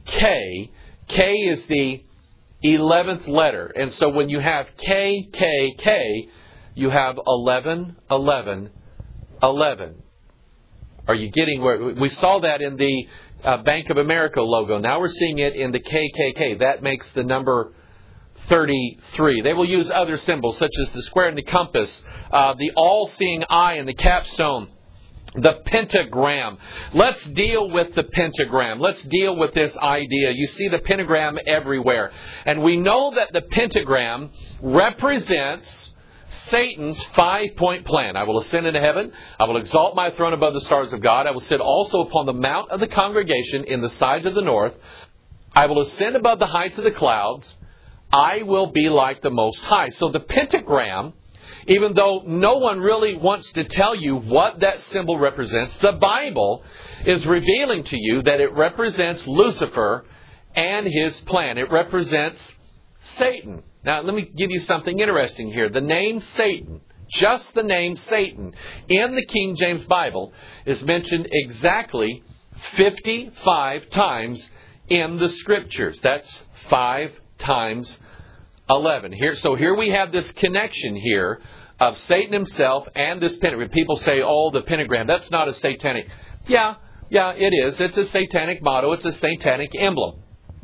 Speaker 1: K. K is the eleventh letter. And so when you have K, K, K, you have eleven, eleven, eleven. Are you getting where we saw that in the uh, Bank of America logo? Now we're seeing it in the K K K. That makes the number thirty-three. They will use other symbols such as the square and the compass, uh, the all-seeing eye and the capstone. The pentagram. Let's deal with the pentagram. Let's deal with this idea. You see the pentagram everywhere. And we know that the pentagram represents Satan's five-point plan. I will ascend into heaven. I will exalt my throne above the stars of God. I will sit also upon the mount of the congregation in the sides of the north. I will ascend above the heights of the clouds. I will be like the Most High. So the pentagram, even though no one really wants to tell you what that symbol represents, the Bible is revealing to you that it represents Lucifer and his plan. It represents Satan. Now, let me give you something interesting here. The name Satan, just the name Satan, in the King James Bible is mentioned exactly fifty-five times in the Scriptures. That's five times eleven. Here, so here we have this connection here of Satan himself and this pentagram. People say, oh, the pentagram, that's not a satanic. Yeah, yeah, it is. It's a satanic motto. It's a satanic emblem.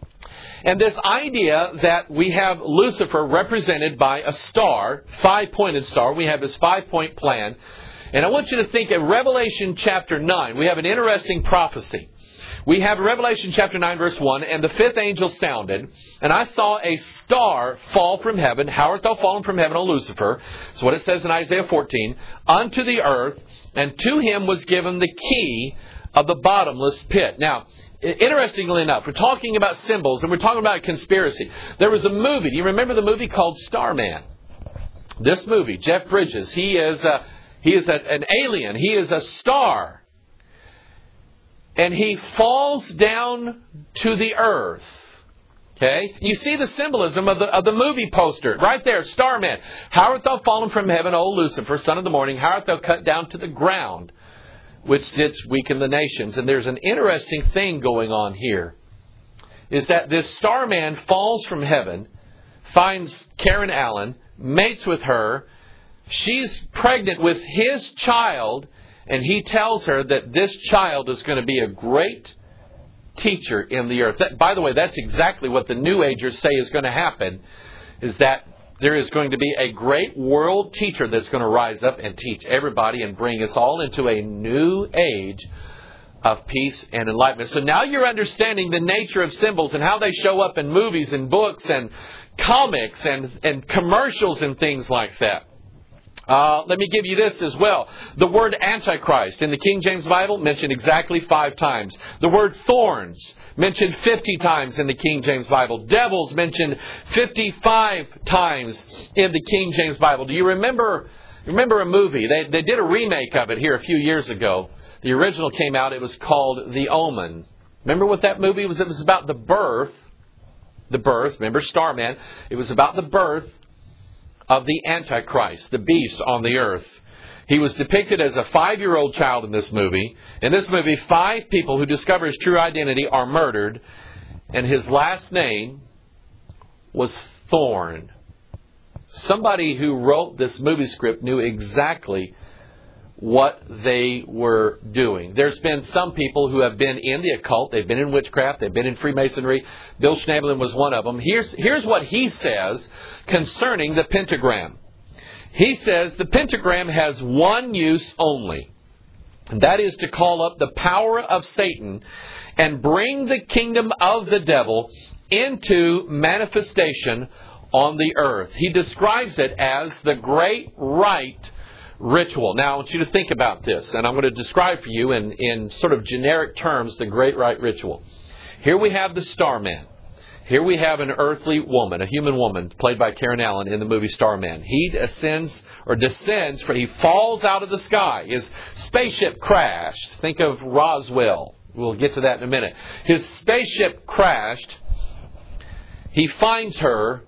Speaker 1: And this idea that we have Lucifer represented by a star, five-pointed star, we have his five-point plan. And I want you to think of Revelation chapter nine. We have an interesting prophecy. We have Revelation chapter nine, verse one, and the fifth angel sounded, and I saw a star fall from heaven. How art thou fallen from heaven, O Lucifer? That's what it says in Isaiah fourteen. Unto the earth, and to him was given the key of the bottomless pit. Now, interestingly enough, we're talking about symbols, and we're talking about a conspiracy. There was a movie. Do you remember the movie called Starman? This movie, Jeff Bridges, he is, a, he is a, an alien. He is a star. And he falls down to the earth. Okay? You see the symbolism of the of the movie poster. Right there, Starman. How art thou fallen from heaven, O Lucifer, son of the morning? How art thou cut down to the ground, which didst weaken the nations? And there's an interesting thing going on here. Is that this Starman falls from heaven, finds Karen Allen, mates with her. She's pregnant with his child. And he tells her that this child is going to be a great teacher in the earth. That, by the way, that's exactly what the New Agers say is going to happen, is that there is going to be a great world teacher that's going to rise up and teach everybody and bring us all into a new age of peace and enlightenment. So now you're understanding the nature of symbols and how they show up in movies and books and comics and, and commercials and things like that. Uh, let me give you this as well. The word Antichrist in the King James Bible mentioned exactly five times. The word thorns mentioned fifty times in the King James Bible. Devils mentioned fifty-five times in the King James Bible. Do you remember remember a movie? They, they did a remake of it here a few years ago. The original came out. It was called The Omen. Remember what that movie was? It was about the birth. The birth. Remember Starman? It was about the birth of the Antichrist, the beast on the earth. He was depicted as a five-year-old child in this movie. In this movie, five people who discover his true identity are murdered, and his last name was Thorn. Somebody who wrote this movie script knew exactly what they were doing. There's been some people who have been in the occult. They've been in witchcraft. They've been in Freemasonry. Bill Schnabelin was one of them. Here's, here's what he says concerning the pentagram. He says the pentagram has one use only. And that is to call up the power of Satan and bring the kingdom of the devil into manifestation on the earth. He describes it as the great right ritual. Now, I want you to think about this, and I'm going to describe for you in, in sort of generic terms the Great Rite Ritual. Here we have the Starman. Here we have an earthly woman, a human woman, played by Karen Allen in the movie Starman. He ascends or descends, for he falls out of the sky. His spaceship crashed. Think of Roswell. We'll get to that in a minute. His spaceship crashed. He finds her.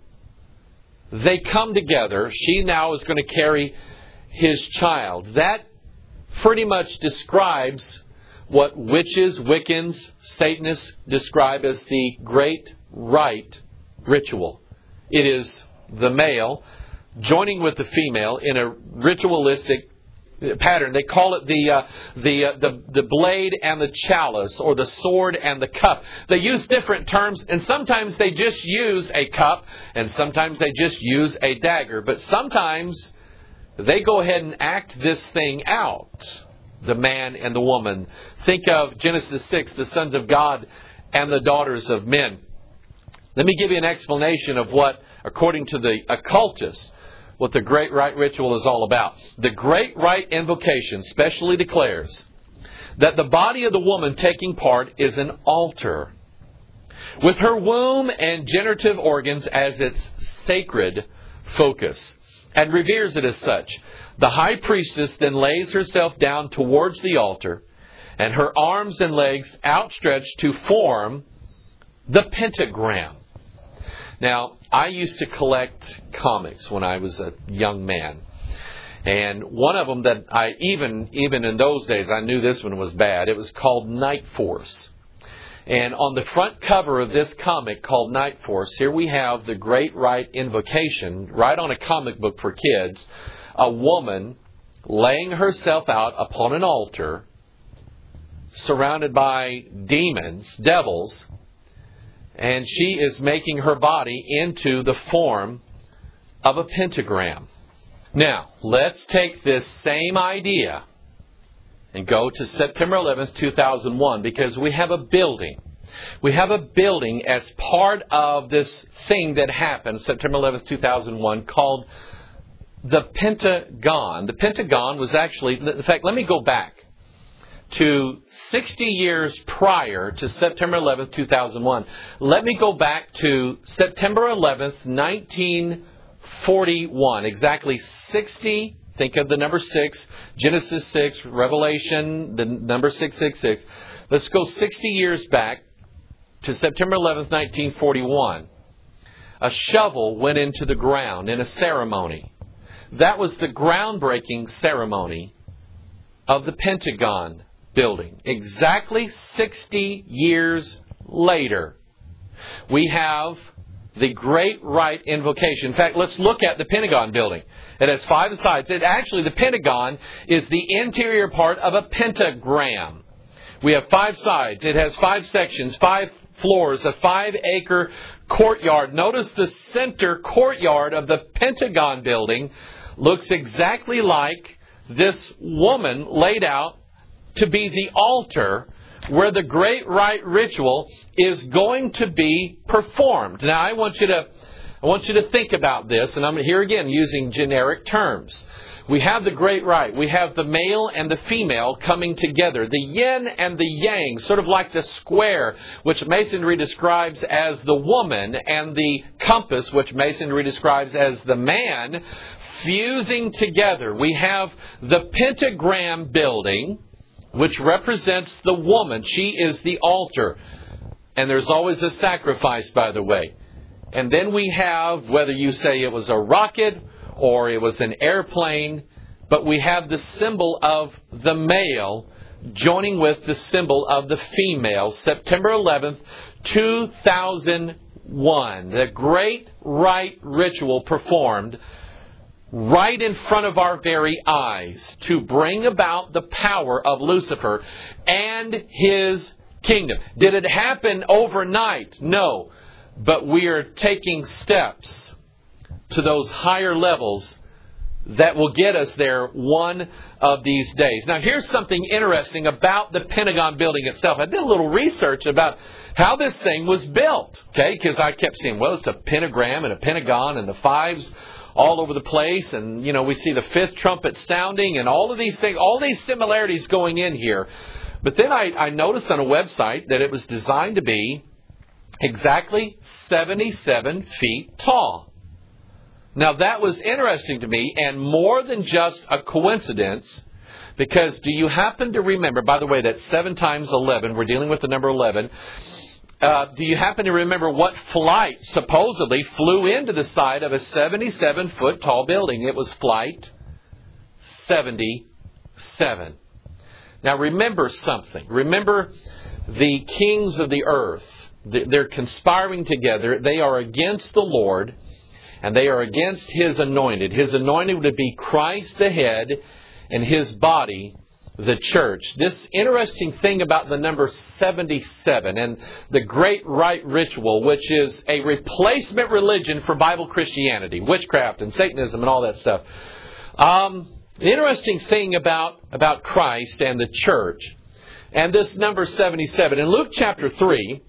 Speaker 1: They come together. She now is going to carry his child. That pretty much describes what witches, Wiccans, Satanists describe as the Great Rite Ritual. It is the male joining with the female in a ritualistic pattern. They call it the uh, the, uh, the the blade and the chalice, or the sword and the cup. They use different terms, and sometimes they just use a cup, and sometimes they just use a dagger. But sometimes they go ahead and act this thing out, the man and the woman. Think of Genesis six, the sons of God and the daughters of men. Let me give you an explanation of what, according to the occultists, what the Great Rite Ritual is all about. The Great Rite Invocation specially declares that the body of the woman taking part is an altar, with her womb and generative organs as its sacred focus, and reveres it as such. The high priestess then lays herself down towards the altar, and her arms and legs outstretched to form the pentagram. Now, I used to collect comics when I was a young man. And one of them that I, even even in those days, I knew this one was bad. It was called Night Force. And on the front cover of this comic called Night Force, here we have the Great Rite Invocation, right on a comic book for kids. A woman laying herself out upon an altar, surrounded by demons, devils, and she is making her body into the form of a pentagram. Now, let's take this same idea and go to September eleventh, two thousand one, because we have a building. We have a building as part of this thing that happened September eleventh, two thousand one, called the Pentagon. The Pentagon was actually, in fact, let me go back to sixty years prior to September eleventh, two thousand one. Let me go back to September eleventh, nineteen forty-one. Exactly sixty, think of the number six, Genesis six, Revelation, the number six six six. Let's go sixty years back to September eleventh, nineteen forty-one. A shovel went into the ground in a ceremony. That was the groundbreaking ceremony of the Pentagon building. Exactly sixty years later, we have the Great Rite Invocation. In fact, let's look at the Pentagon building. It has five sides. It actually, the Pentagon is the interior part of a pentagram. We have five sides. It has five sections, five floors, a five-acre courtyard. Notice the center courtyard of the Pentagon building looks exactly like this woman laid out to be the altar where the Great Rite Ritual is going to be performed. Now, I want you to, I want you to think about this, and I'm here again using generic terms. We have the Great Rite. We have the male and the female coming together. The yin and the yang, sort of like the square, which Masonry describes as the woman, and the compass, which Masonry describes as the man, fusing together. We have the pentagram building, which represents the woman. She is the altar. And there's always a sacrifice, by the way. And then we have, whether you say it was a rocket or it was an airplane, but we have the symbol of the male joining with the symbol of the female. September eleventh, two thousand one. The Great Rite Ritual performed right in front of our very eyes to bring about the power of Lucifer and his kingdom. Did it happen overnight? No. But we are taking steps to those higher levels that will get us there one of these days. Now, here's something interesting about the Pentagon building itself. I did a little research about how this thing was built, okay? Because I kept saying, well, it's a pentagram and a pentagon and the fives all over the place. And, you know, we see the fifth trumpet sounding and all of these things, all these similarities going in here. But then I, I noticed on a website that it was designed to be exactly seventy-seven feet tall. Now that was interesting to me, and more than just a coincidence, because do you happen to remember, by the way, that seven times eleven, we're dealing with the number eleven, uh, do you happen to remember what flight supposedly flew into the side of a seventy-seven foot tall building? It was flight seventy-seven. Now remember something. Remember the kings of the earth. They're conspiring together. They are against the Lord, and they are against His anointed. His anointed would be Christ the head, and His body, the church. This interesting thing about the number seventy-seven and the great rite ritual, which is a replacement religion for Bible Christianity, witchcraft and Satanism and all that stuff. Um, the interesting thing about, about Christ and the church, and this number seventy-seven, in Luke chapter three,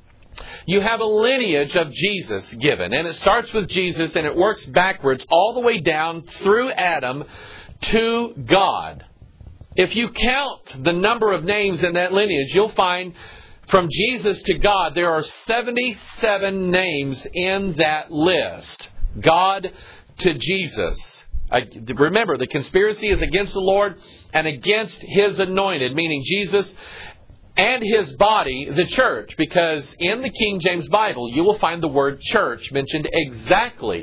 Speaker 1: you have a lineage of Jesus given. And it starts with Jesus and it works backwards all the way down through Adam to God. If you count the number of names in that lineage, you'll find from Jesus to God, there are seventy-seven names in that list. God to Jesus. I, remember, the conspiracy is against the Lord and against His anointed, meaning Jesus and His body, the church. Because in the King James Bible, you will find the word church mentioned exactly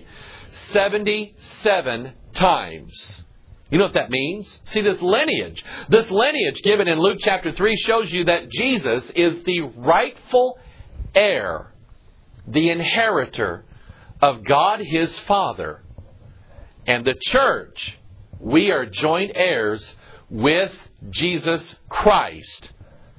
Speaker 1: seventy-seven times. You know what that means? See, this lineage, this lineage given in Luke chapter three shows you that Jesus is the rightful heir, the inheritor of God His Father. And the church, we are joint heirs with Jesus Christ.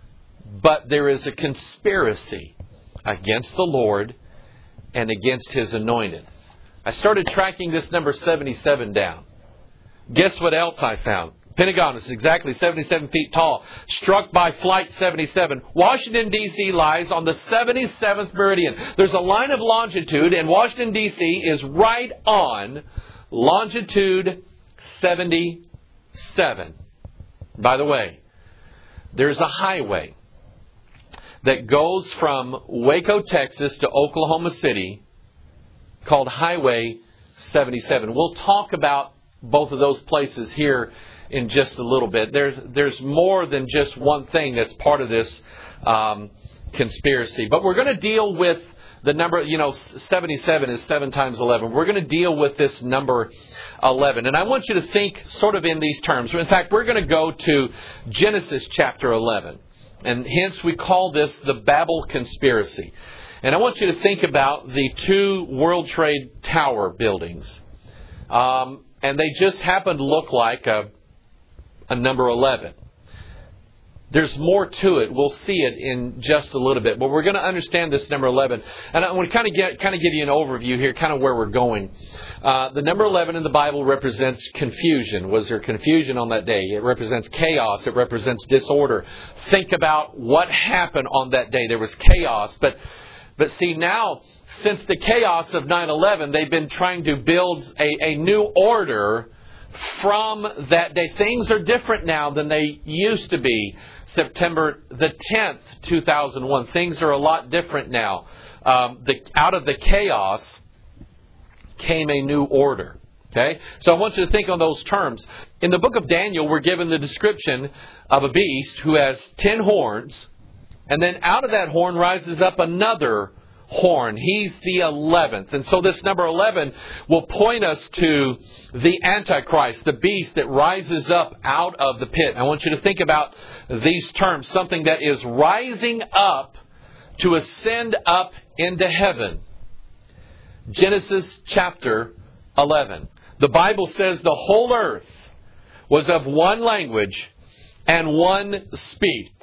Speaker 1: But there is a conspiracy against the Lord and against His anointed. I started tracking this number seventy-seven down. Guess what else I found? Pentagon is exactly seventy-seven feet tall, struck by flight seventy-seven. Washington, D C lies on the seventy-seventh meridian. There's a line of longitude, and Washington, D C is right on longitude seventy-seven. By the way, there's a highway that goes from Waco, Texas to Oklahoma City called Highway seventy-seven. We'll talk about both of those places here in just a little bit. There's there's more than just one thing that's part of this um, conspiracy. But we're going to deal with the number, you know, seventy-seven is seven times eleven. We're going to deal with this number eleven. And I want you to think sort of in these terms. In fact, we're going to go to Genesis chapter eleven. And hence we call this the Babel conspiracy. And I want you to think about the two World Trade Tower buildings. Um, and they just happen to look like a, a number eleven. There's more to it. We'll see it in just a little bit. But we're going to understand this number eleven. And I want to kind of get, kind of give you an overview here, kind of where we're going. Uh, the number eleven in the Bible represents confusion. Was there confusion on that day? It represents chaos. It represents disorder. Think about what happened on that day. There was chaos. But, but see, now, since the chaos of nine eleven, they've been trying to build a, a new order from that day. Things are different now than they used to be. September the tenth, two thousand one. Things are a lot different now. Um, the, out of the chaos came a new order. Okay? So I want you to think on those terms. In the book of Daniel, we're given the description of a beast who has ten horns. And then out of that horn rises up another horn. He's the eleventh. And so this number eleven will point us to the Antichrist, the beast that rises up out of the pit. I want you to think about these terms. Something that is rising up to ascend up into heaven. Genesis chapter eleven. The Bible says the whole earth was of one language and one speech.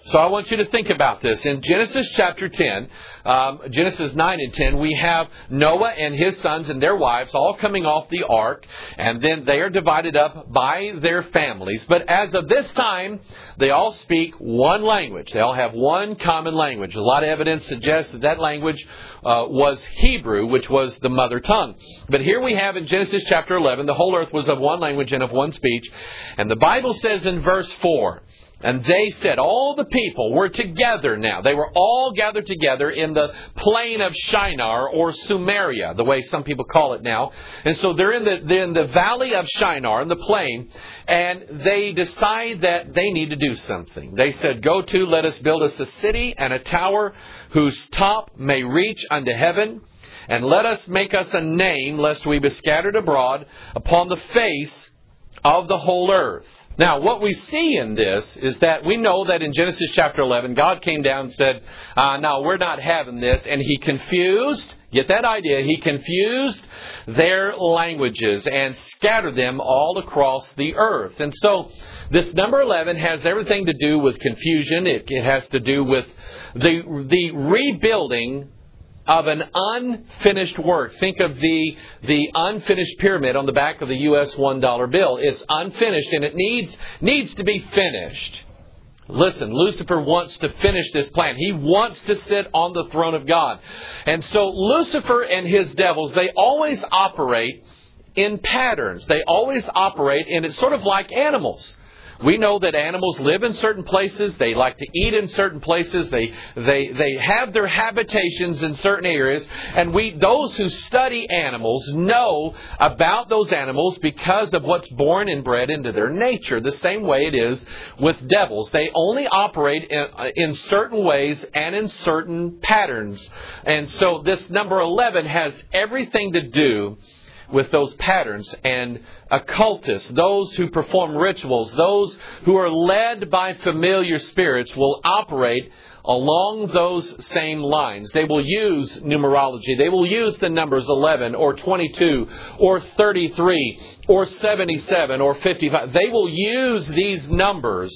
Speaker 1: So I want you to think about this. In Genesis chapter ten, um, Genesis nine and ten, we have Noah and his sons and their wives all coming off the ark, and then they are divided up by their families. But as of this time, they all speak one language. They all have one common language. A lot of evidence suggests that that language uh, was Hebrew, which was the mother tongue. But here we have in Genesis chapter eleven, the whole earth was of one language and of one speech. And the Bible says in verse four, and they said, all the people were together now. They were all gathered together in the plain of Shinar, or Sumeria, the way some people call it now. And so they're in the, they're in the valley of Shinar, in the plain, and they decide that they need to do something. They said, go to, let us build us a city and a tower whose top may reach unto heaven, and let us make us a name, lest we be scattered abroad upon the face of the whole earth. Now, what we see in this is that we know that in Genesis chapter eleven, God came down and said, uh, no, we're not having this. And He confused, get that idea, He confused their languages and scattered them all across the earth. And so this number eleven has everything to do with confusion. It, it has to do with the, the rebuilding of an unfinished work. Think of the the unfinished pyramid on the back of the U S one dollar bill. It's unfinished and it needs needs to be finished. Listen, Lucifer wants to finish this plan. He wants to sit on the throne of God. And so Lucifer and his devils, they always operate in patterns. They always operate, and it's sort of like animals. We know that animals live in certain places. They like to eat in certain places. They they they have their habitations in certain areas. And we, those who study animals, know about those animals because of what's born and bred into their nature. The same way it is with devils. They only operate in, in certain ways and in certain patterns. And so this number eleven has everything to do with those patterns. And occultists, those who perform rituals, those who are led by familiar spirits, will operate along those same lines. They will use numerology. They will use the numbers eleven or twenty-two or thirty-three or seventy-seven or fifty-five. They will use these numbers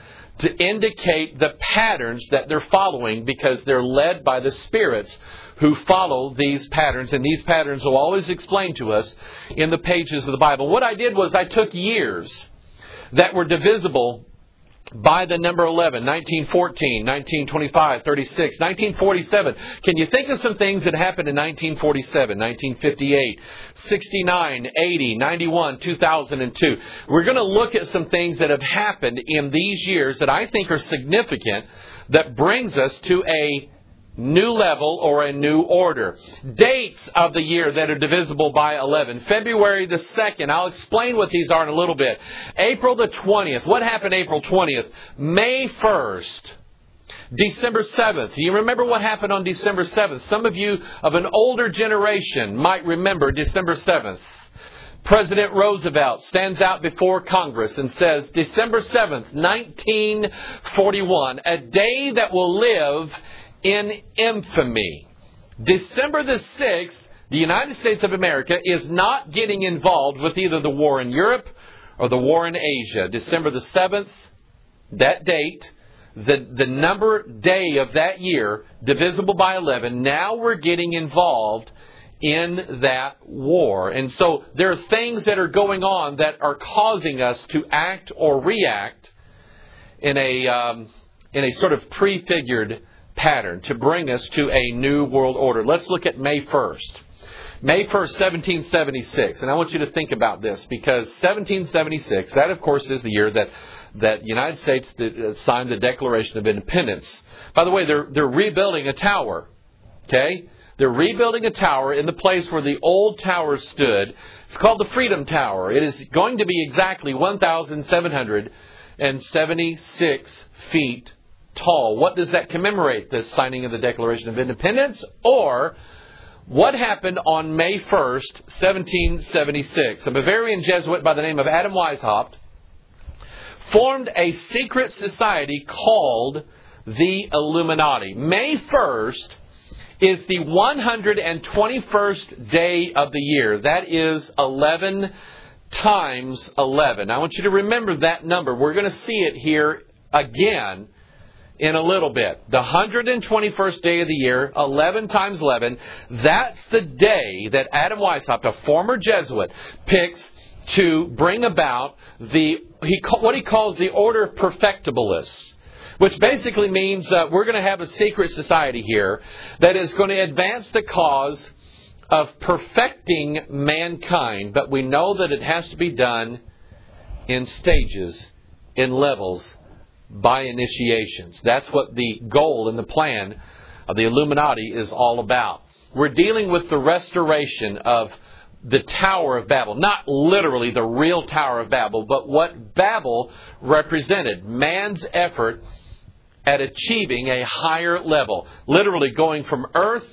Speaker 1: to indicate the patterns that they're following, because they're led by the spirits who follow these patterns. And these patterns will always explain to us in the pages of the Bible. What I did was I took years that were divisible by the number eleven, nineteen fourteen, nineteen twenty-five, thirty-six, nineteen forty-seven. Can you think of some things that happened in nineteen forty-seven, nineteen fifty-eight, sixty-nine, eighty, ninety-one, two thousand two? We're going to look at some things that have happened in these years that I think are significant, that brings us to a new level or a new order. Dates of the year that are divisible by eleven. February the second. I'll explain what these are in a little bit. April the twentieth. What happened April twentieth? May first. December seventh. You remember what happened on December seventh? Some of you of an older generation might remember December seventh. President Roosevelt stands out before Congress and says, December seventh, nineteen forty-one, a day that will live in infamy. December the sixth, the United States of America is not getting involved with either the war in Europe or the war in Asia. December the seventh, that date, the, the number day of that year, divisible by eleven, now we're getting involved in that war. And so there are things that are going on that are causing us to act or react in a, um, in a sort of prefigured pattern to bring us to a new world order. Let's look at May first. May first, seventeen seventy-six. And I want you to think about this, because seventeen seventy-six, that of course is the year that that the United States did, uh, signed the Declaration of Independence. By the way, they're they're rebuilding a tower. Okay? They're rebuilding a tower in the place where the old tower stood. It's called the Freedom Tower. It is going to be exactly one thousand seven hundred seventy-six feet tall. What does that commemorate? The signing of the Declaration of Independence? Or what happened on May first, seventeen seventy-six? A Bavarian Jesuit by the name of Adam Weishaupt formed a secret society called the Illuminati. May first is the one hundred twenty-first day of the year. That is eleven times eleven. I want you to remember that number. We're going to see it here again in a little bit. The one hundred twenty-first day of the year, eleven times eleven, that's the day that Adam Weishaupt, a former Jesuit, picks to bring about the he what he calls the Order Perfectibilists, which basically means uh, we're going to have a secret society here that is going to advance the cause of perfecting mankind, but we know that it has to be done in stages, in levels, by initiations. That's what the goal and the plan of the Illuminati is all about. We're dealing with the restoration of the Tower of Babel. Not literally the real Tower of Babel, but what Babel represented. Man's effort at achieving a higher level. Literally going from earth,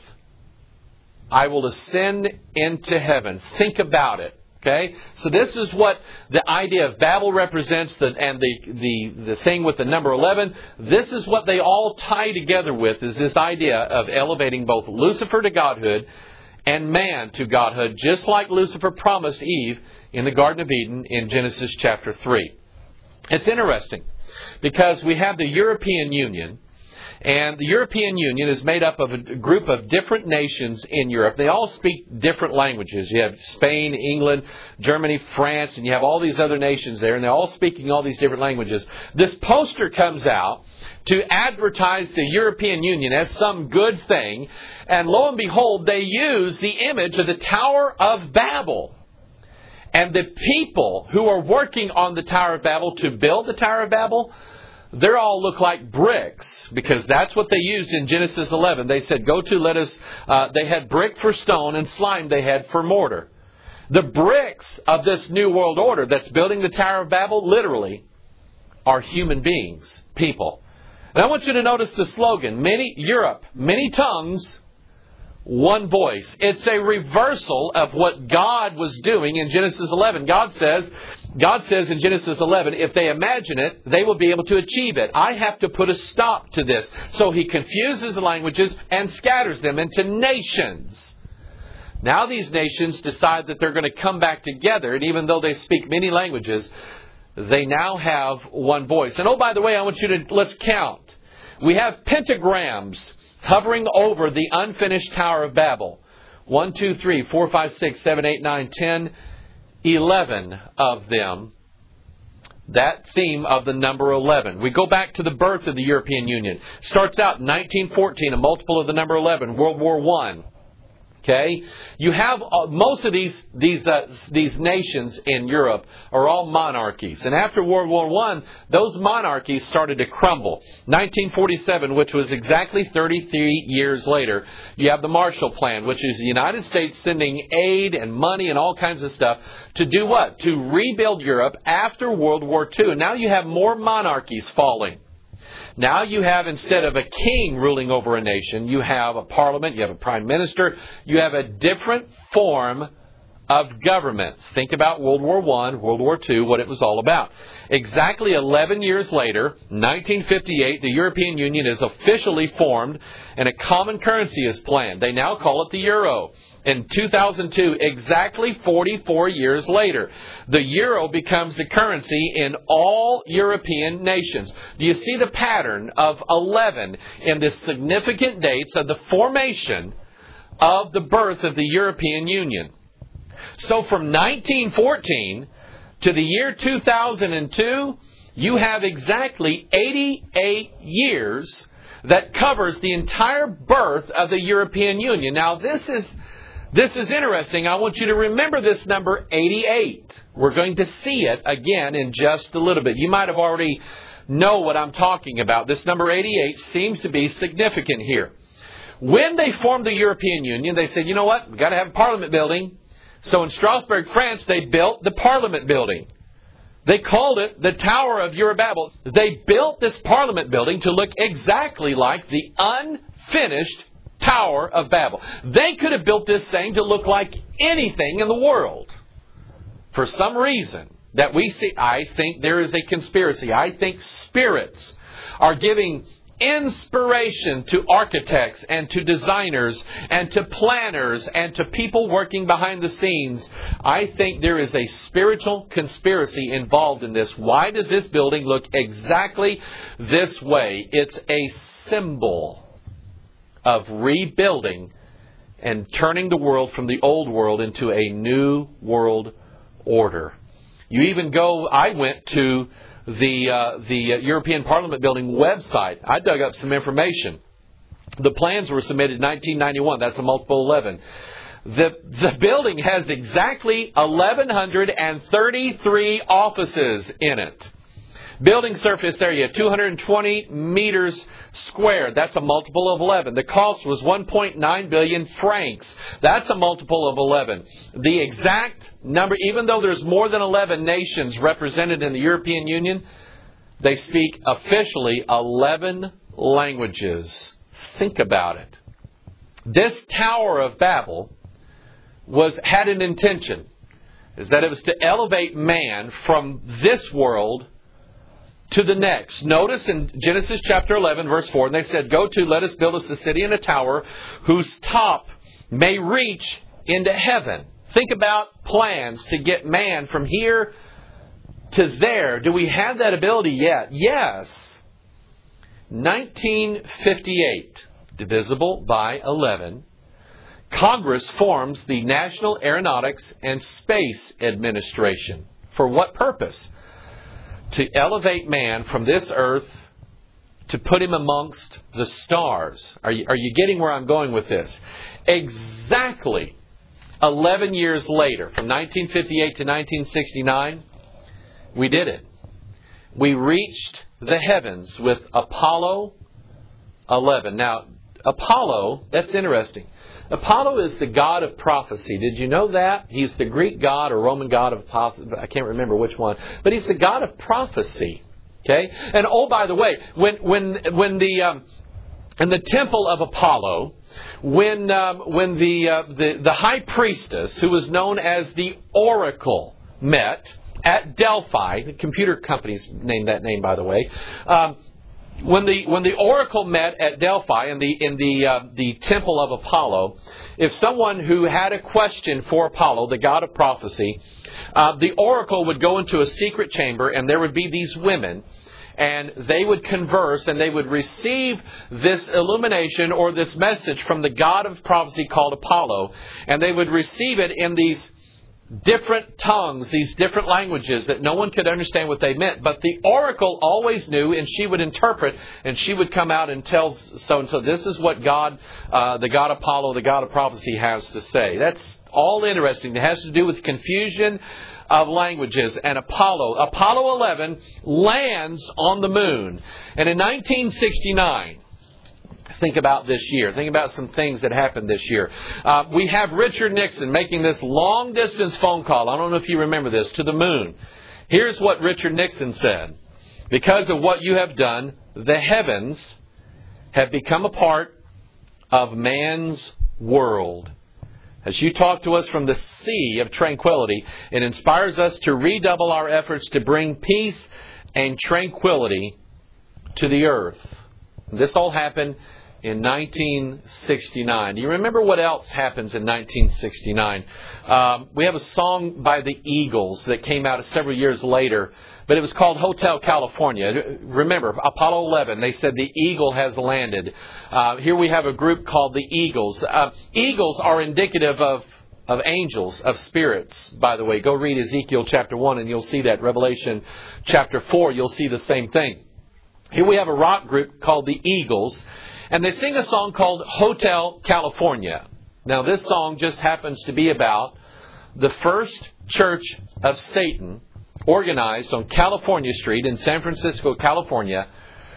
Speaker 1: I will ascend into heaven. Think about it. Okay? So this is what the idea of Babel represents, the, and the, the, the thing with the number eleven. This is what they all tie together with, is this idea of elevating both Lucifer to godhood and man to godhood, just like Lucifer promised Eve in the Garden of Eden in Genesis chapter three. It's interesting because we have the European Union. And the European Union is made up of a group of different nations in Europe. They all speak different languages. You have Spain, England, Germany, France, and you have all these other nations there, and they're all speaking all these different languages. This poster comes out to advertise the European Union as some good thing, and lo and behold, they use the image of the Tower of Babel. And the people who are working on the Tower of Babel to build the Tower of Babel, they all look like bricks, because that's what they used in Genesis eleven. They said, go to, let us, uh, they had brick for stone and slime they had for mortar. The bricks of this new world order that's building the Tower of Babel, literally, are human beings, people. And I want you to notice the slogan, many, Europe, many tongues, one voice. It's a reversal of what God was doing in Genesis eleven. God says, God says in Genesis eleven, if they imagine it, they will be able to achieve it. I have to put a stop to this. So He confuses the languages and scatters them into nations. Now these nations decide that they're going to come back together, and even though they speak many languages, they now have one voice. And oh, by the way, I want you to, let's count. We have pentagrams hovering over the unfinished Tower of Babel. One, two, three, four, five, six, seven, eight, nine, ten, eleven of them. That theme of the number eleven. We go back to the birth of the European Union. Starts out in nineteen fourteen, a multiple of the number eleven, World War One. Okay, you have uh, most of these these uh, these nations in Europe are all monarchies, and after World War One, those monarchies started to crumble. nineteen forty-seven, which was exactly thirty-three years later, you have the Marshall Plan, which is the United States sending aid and money and all kinds of stuff to do what? To rebuild Europe after World War Two. And now you have more monarchies falling. Now you have, instead of a king ruling over a nation, you have a parliament, you have a prime minister, you have a different form of government. Think about World War One, World War Two, what it was all about. Exactly eleven years later, nineteen fifty-eight, the European Union is officially formed and a common currency is planned. They now call it the euro. In two thousand two, exactly forty-four years later, the euro becomes the currency in all European nations. Do you see the pattern of eleven in the significant dates of the formation of the birth of the European Union? So from nineteen fourteen to the year two thousand two, you have exactly eighty-eight years that covers the entire birth of the European Union. Now this is This is interesting. I want you to remember this number eighty-eight. We're going to see it again in just a little bit. You might have already know what I'm talking about. This number eighty-eight seems to be significant here. When they formed the European Union, they said, you know what? We've got to have a parliament building. So in Strasbourg, France, they built the parliament building. They called it the Tower of Babel. They built this parliament building to look exactly like the unfinished Tower of Babel. They could have built this thing to look like anything in the world. For some reason that we see, I think there is a conspiracy. I think spirits are giving inspiration to architects and to designers and to planners and to people working behind the scenes. I think there is a spiritual conspiracy involved in this. Why does this building look exactly this way? It's a symbol of rebuilding and turning the world from the old world into a new world order. You even go, I went to the uh, the European Parliament building website. I dug up some information. The plans were submitted in nineteen ninety-one. That's a multiple eleven. The, the building has exactly eleven thirty-three offices in it. Building surface area, two hundred twenty meters squared. That's a multiple of eleven. The cost was one point nine billion francs. That's a multiple of eleven. The exact number, even though there's more than eleven nations represented in the European Union, they speak officially eleven languages. Think about it. This Tower of Babel was had an intention, is that it was to elevate man from this world to the next. Notice in Genesis chapter eleven, verse four, and they said, "Go to, let us build us a city and a tower whose top may reach into heaven." Think about plans to get man from here to there. Do we have that ability yet? Yes. nineteen fifty-eight, divisible by eleven. Congress forms the National Aeronautics and Space Administration. For what purpose? To elevate man from this earth to put him amongst the stars. Are you, are you getting where I'm going with this? Exactly eleven years later, from nineteen fifty-eight to nineteen sixty-nine, we did it. We reached the heavens with Apollo eleven. Now, Apollo, that's interesting. Apollo is the god of prophecy. Did you know that? He's the Greek god or Roman god of prophecy. I can't remember which one. But he's the god of prophecy. Okay? And oh, by the way, when when when the um, in the temple of Apollo, when um, when the, uh, the the high priestess, who was known as the Oracle, met at Delphi, the computer companies named that name, by the way. Um, When the when the oracle met at Delphi in the in the uh, the temple of Apollo, if someone who had a question for Apollo, the god of prophecy, uh, the oracle would go into a secret chamber, and there would be these women, and they would converse, and they would receive this illumination or this message from the god of prophecy called Apollo, and they would receive it in these different tongues, these different languages that no one could understand what they meant. But the oracle always knew, and she would interpret, and she would come out and tell so and so, this is what God, uh, the God Apollo, the God of prophecy, has to say. That's all interesting. It has to do with confusion of languages. And Apollo, Apollo eleven lands on the moon. And in nineteen sixty-nine, think about this year. Think about some things that happened this year. Uh, we have Richard Nixon making this long-distance phone call. I don't know if you remember this, to the moon. Here's what Richard Nixon said. "Because of what you have done, the heavens have become a part of man's world. As you talk to us from the sea of tranquility, it inspires us to redouble our efforts to bring peace and tranquility to the earth." This all happened in nineteen sixty-nine. Do you remember what else happens in nineteen sixty-nine? Um, we have a song by the Eagles that came out several years later, but it was called Hotel California. Remember, Apollo eleven, they said the eagle has landed. Uh, here we have a group called the Eagles. Uh, eagles are indicative of of angels, of spirits, by the way. Go read Ezekiel chapter one and you'll see that. Revelation chapter four, you'll see the same thing. Here we have a rock group called the Eagles, and they sing a song called Hotel California. Now, this song just happens to be about the first church of Satan organized on California Street in San Francisco, California,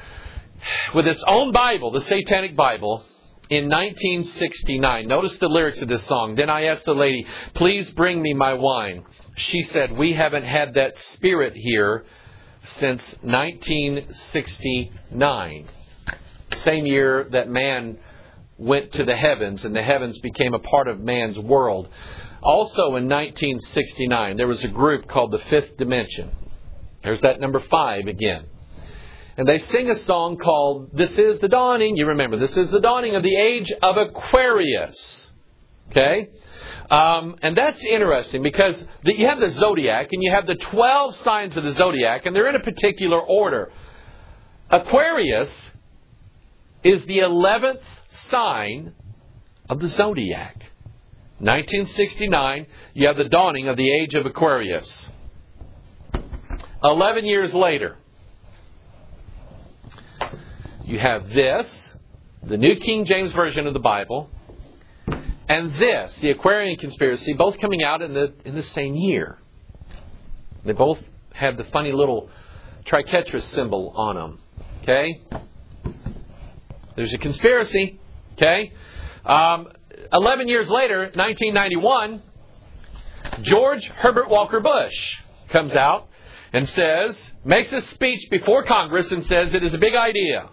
Speaker 1: with its own Bible, the Satanic Bible, in nineteen sixty-nine. Notice the lyrics of this song. "Then I asked the lady, 'Please bring me my wine.' She said, 'We haven't had that spirit here since nineteen sixty-nine. Same year that man went to the heavens and the heavens became a part of man's world. Also in nineteen sixty-nine, there was a group called the Fifth Dimension. There's that number five again. And they sing a song called, This is the Dawning. You remember, this is the dawning of the age of Aquarius. Okay? Um, and that's interesting because the, you have the zodiac and you have the twelve signs of the zodiac, and they're in a particular order. Aquarius is the eleventh sign of the zodiac. nineteen sixty-nine, you have the dawning of the age of Aquarius. Eleven years later, you have this, the New King James Version of the Bible, and this, the Aquarian Conspiracy, both coming out in the in the same year. They both have the funny little triquetras symbol on them. Okay? There's a conspiracy. Okay? Um, Eleven years later, nineteen ninety-one, George Herbert Walker Bush comes out and says, makes a speech before Congress and says it is a big idea.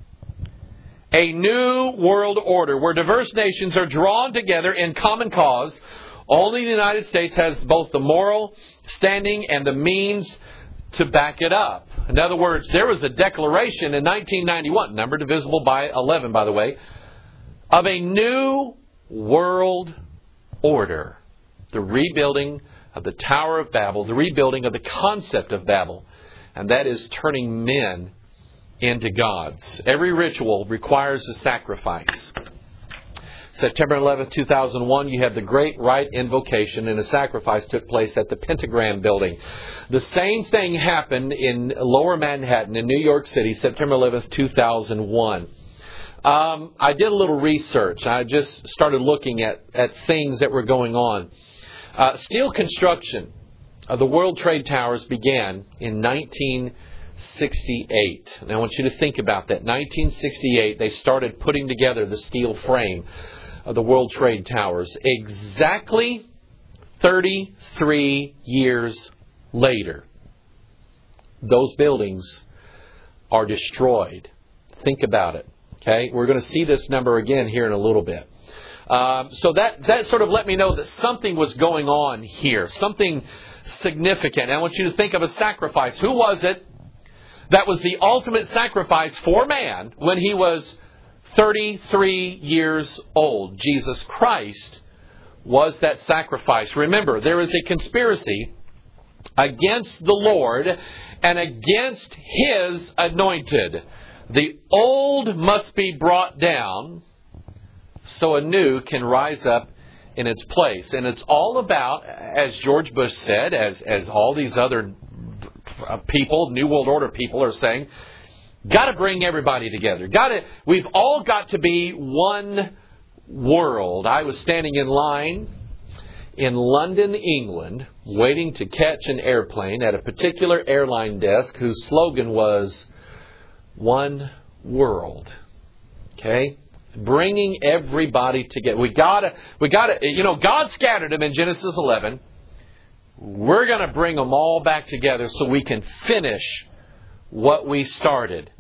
Speaker 1: A new world order where diverse nations are drawn together in common cause. Only the United States has both the moral standing and the means to back it up. In other words, there was a declaration in nineteen ninety-one, number divisible by eleven, by the way, of a new world order. The rebuilding of the Tower of Babel, the rebuilding of the concept of Babel, and that is turning men into gods. Every ritual requires a sacrifice. September eleventh, two thousand one, you have the Great Rite Invocation, and a sacrifice took place at the Pentagram Building. The same thing happened in Lower Manhattan in New York City, September eleventh, two thousand one. Um, I did a little research. I just started looking at, at things that were going on. Uh, steel construction of the World Trade Towers began in nineteen sixty-eight. And I want you to think about that. nineteen sixty-eight, they started putting together the steel frame of the World Trade Towers. Exactly thirty-three years later, those buildings are destroyed. Think about it. Okay, we're going to see this number again here in a little bit. Um, so that, that sort of let me know that something was going on here, something significant. I want you to think of a sacrifice. Who was it that was the ultimate sacrifice for man when he was thirty-three years old? Jesus Christ was that sacrifice. Remember, there is a conspiracy against the Lord and against His anointed. The old must be brought down so a new can rise up in its place. And it's all about, as George Bush said, as, as all these other people, New World Order people are saying, got to bring everybody together. Got to, we've all got to be one world. I was standing in line in London, England, waiting to catch an airplane at a particular airline desk whose slogan was, One World. Okay? Bringing everybody together. We gotta, we gotta, you know, God scattered them in Genesis eleven. We're going to bring them all back together so we can finish what we started.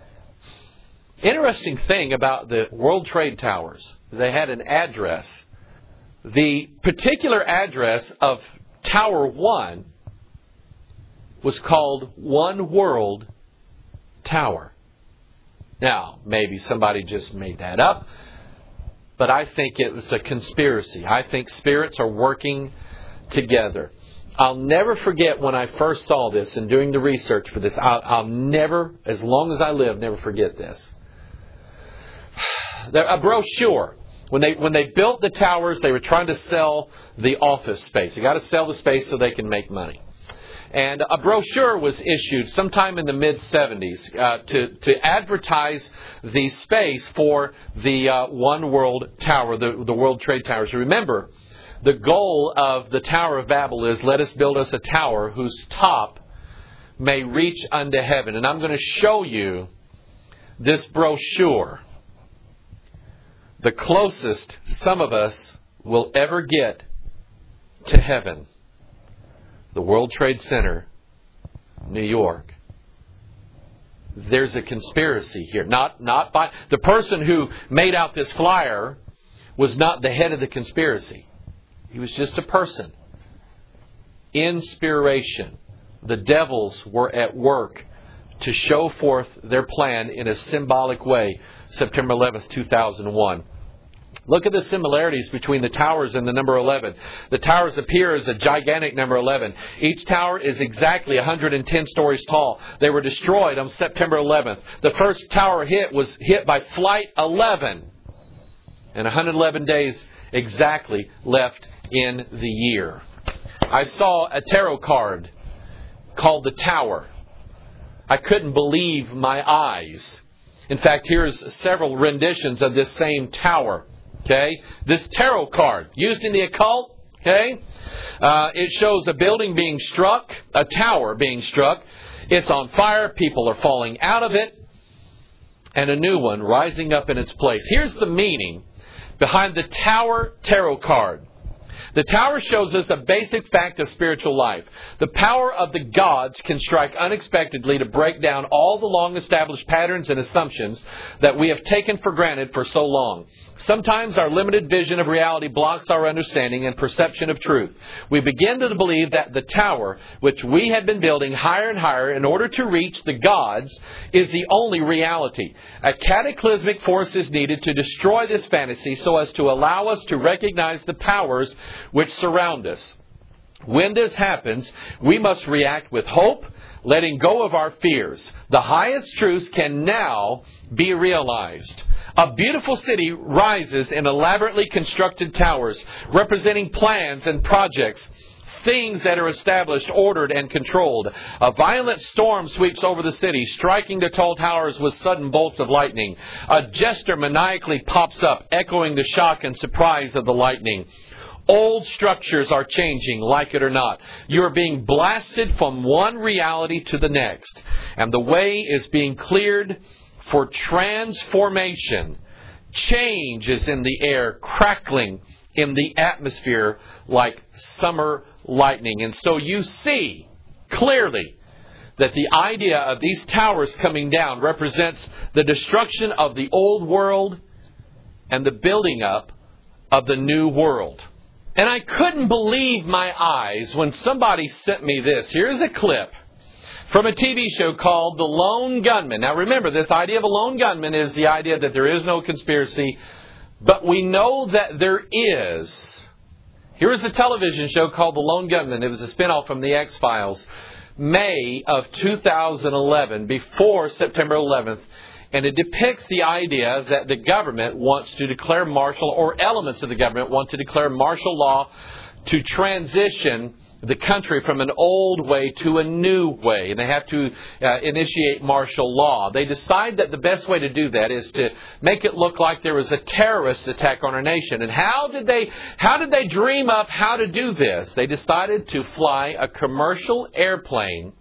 Speaker 1: Interesting thing about the World Trade Towers, they had an address. The particular address of Tower one was called One World Tower. Now, maybe somebody just made that up, but I think it was a conspiracy. I think spirits are working together. I'll never forget when I first saw this and doing the research for this. I'll, I'll never, as long as I live, never forget this. A brochure. When they when they built the towers, they were trying to sell the office space. They got to sell the space so they can make money. And a brochure was issued sometime in the mid seventies uh, to, to advertise the space for the uh, One World Tower, the, the World Trade Towers. Remember, the goal of the Tower of Babel is, let us build us a tower whose top may reach unto heaven. And I'm going to show you this brochure. The closest some of us will ever get to heaven. The World Trade Center, New York. There's a conspiracy here. Not, not by the person who made out this flyer was not the head of the conspiracy. He was just a person. Inspiration. The devils were at work to show forth their plan in a symbolic way, September eleventh, two thousand one. Look at the similarities between the towers and the number eleven. The towers appear as a gigantic number eleven. Each tower is exactly one hundred ten stories tall. They were destroyed on September eleventh. The first tower hit was hit by Flight eleven. And one hundred eleven days exactly left in the year. I saw a tarot card called the Tower. I couldn't believe my eyes. In fact, here's several renditions of this same tower. Okay, this tarot card used in the occult. Okay, uh, it shows a building being struck, a tower being struck. It's on fire. People are falling out of it, and a new one rising up in its place. Here's the meaning behind the Tower tarot card. The tower shows us a basic fact of spiritual life. The power of the gods can strike unexpectedly to break down all the long-established patterns and assumptions that we have taken for granted for so long. Sometimes our limited vision of reality blocks our understanding and perception of truth. We begin to believe that the tower, which we have been building higher and higher in order to reach the gods, is the only reality. A cataclysmic force is needed to destroy this fantasy so as to allow us to recognize the powers which surround us. When this happens, we must react with hope, letting go of our fears. The highest truths can now be realized. A beautiful city rises in elaborately constructed towers, representing plans and projects, things that are established, ordered, and controlled. A violent storm sweeps over the city, striking the tall towers with sudden bolts of lightning. A jester maniacally pops up, echoing the shock and surprise of the lightning. Old structures are changing, like it or not. You are being blasted from one reality to the next. And the way is being cleared for transformation. Change is in the air, crackling in the atmosphere like summer lightning. And so you see clearly that the idea of these towers coming down represents the destruction of the old world and the building up of the new world. And I couldn't believe my eyes when somebody sent me this. Here's a clip from a T V show called The Lone Gunman. Now remember, this idea of a lone gunman is the idea that there is no conspiracy, but we know that there is. Here is a television show called The Lone Gunman. It was a spinoff from The X-Files. May of two thousand eleven, before September eleventh. And it depicts the idea that the government wants to declare martial, or elements of the government want to declare martial law to transition the country from an old way to a new way. And they have to uh, initiate martial law. They decide that the best way to do that is to make it look like there was a terrorist attack on our nation. And how did they, how did they dream up how to do this? They decided to fly a commercial airplane